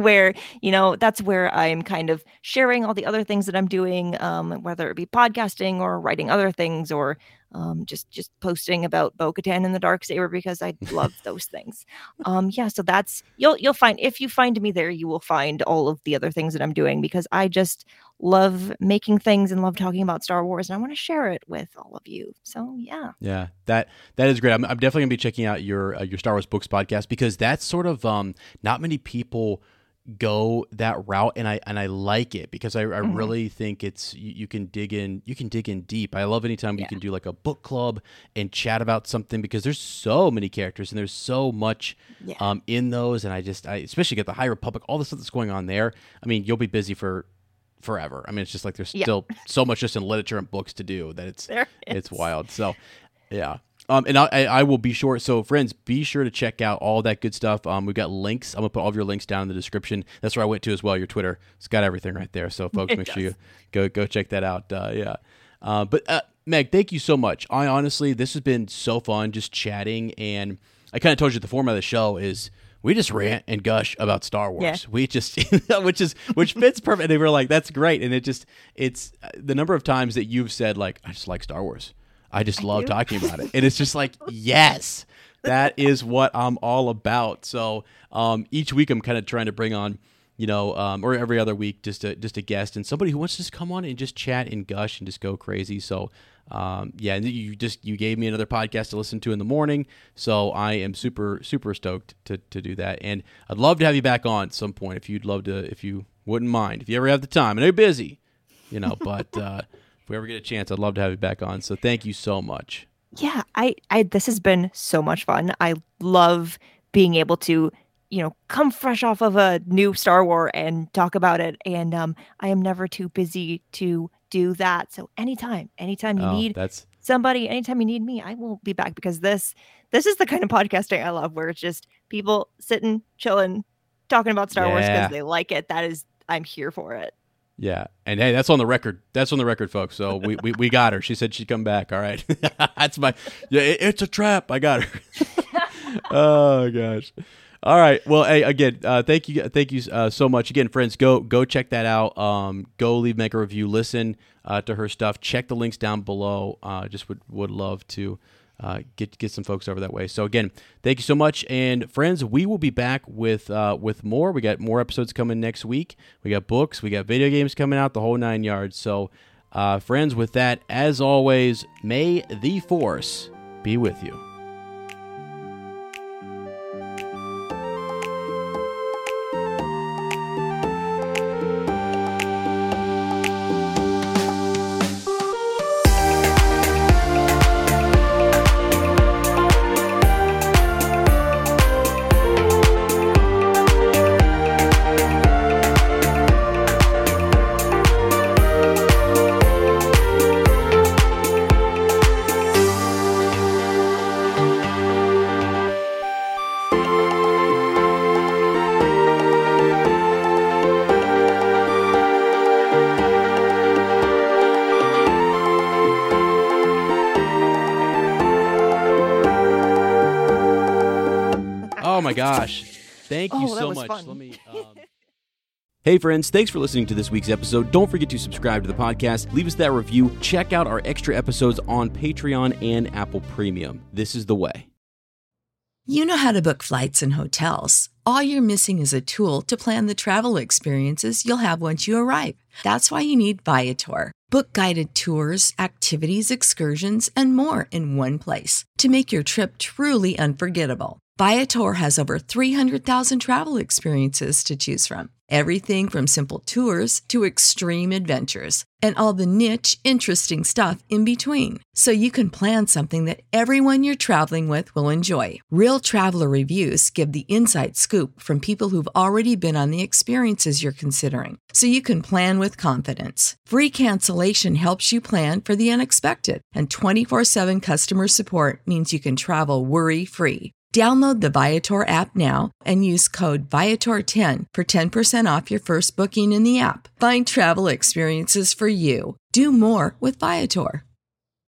where I'm kind of sharing all the other things that I'm doing, whether it be podcasting or writing other things or just posting about Bo-Katan and the Darksaber because I love those things. So that's you'll find, if you find me there, you will find all of the other things that I'm doing because I just love making things and love talking about Star Wars, and I want to share it with all of you. So yeah, that is great. I'm definitely gonna be checking out your Star Wars Books podcast because that's sort of not many people go that route, and I like it because I really think it's you can dig in deep. I love anytime we can do like a book club and chat about something because there's so many characters and there's so much in those, and I especially get the High Republic, all the stuff that's going on there. I mean, you'll be busy for forever. I mean, it's just like there's still so much just in literature and books to do that it's wild. So and I will be sure. So friends, be sure to check out all that good stuff. We've got links. I'm gonna put all of your links down in the description. That's where I went to as well. Your Twitter, it's got everything right there. So folks, make sure you go check that out. But Meg, thank you so much. This has been so fun just chatting, and I kind of told you the format of the show is we just rant and gush about Star Wars. Yeah. We just, which fits perfect. And they were like, that's great. And it's the number of times that you've said like, I just like Star Wars. I just love talking about it. And it's just like, yes, that is what I'm all about. So each week I'm kind of trying to bring on, or every other week, just a guest and somebody who wants to just come on and just chat and gush and just go crazy. So and you gave me another podcast to listen to in the morning. So I am super, super stoked to do that. And I'd love to have you back on at some point if you wouldn't mind, if you ever have the time. I know you're busy, but if we ever get a chance, I'd love to have you back on. So thank you so much. Yeah, this has been so much fun. I love being able to, come fresh off of a new Star Wars and talk about it. And I am never too busy to do that. So anytime you need somebody, anytime you need me, I will be back because this is the kind of podcasting I love where it's just people sitting, chilling, talking about Star Wars because they like it. I'm here for it. Yeah, and hey, that's on the record. That's on the record, folks. So we got her. She said she'd come back. All right, that's my. Yeah, it's a trap. I got her. Oh gosh. All right. Well, hey, again, thank you so much. Again, friends, go check that out. Go make a review. Listen to her stuff. Check the links down below. Just would love to get some folks over that way. So again, thank you so much. And friends, we will be back with more. We got more episodes coming next week. We got books. We got video games coming out. The whole 9 yards. So, friends, with that, as always, may the Force be with you. Oh my gosh. Thank you so much. Fun. Let me Hey friends, thanks for listening to this week's episode. Don't forget to subscribe to the podcast, leave us that review, check out our extra episodes on Patreon and Apple Premium. This is the way. You know how to book flights and hotels. All you're missing is a tool to plan the travel experiences you'll have once you arrive. That's why you need Viator. Book guided tours, activities, excursions, and more in one place to make your trip truly unforgettable. Viator has over 300,000 travel experiences to choose from. Everything from simple tours to extreme adventures and all the niche, interesting stuff in between. So you can plan something that everyone you're traveling with will enjoy. Real traveler reviews give the inside scoop from people who've already been on the experiences you're considering. So you can plan with confidence. Free cancellation helps you plan for the unexpected. And 24/7 customer support means you can travel worry-free. Download the Viator app now and use code Viator10 for 10% off your first booking in the app. Find travel experiences for you. Do more with Viator.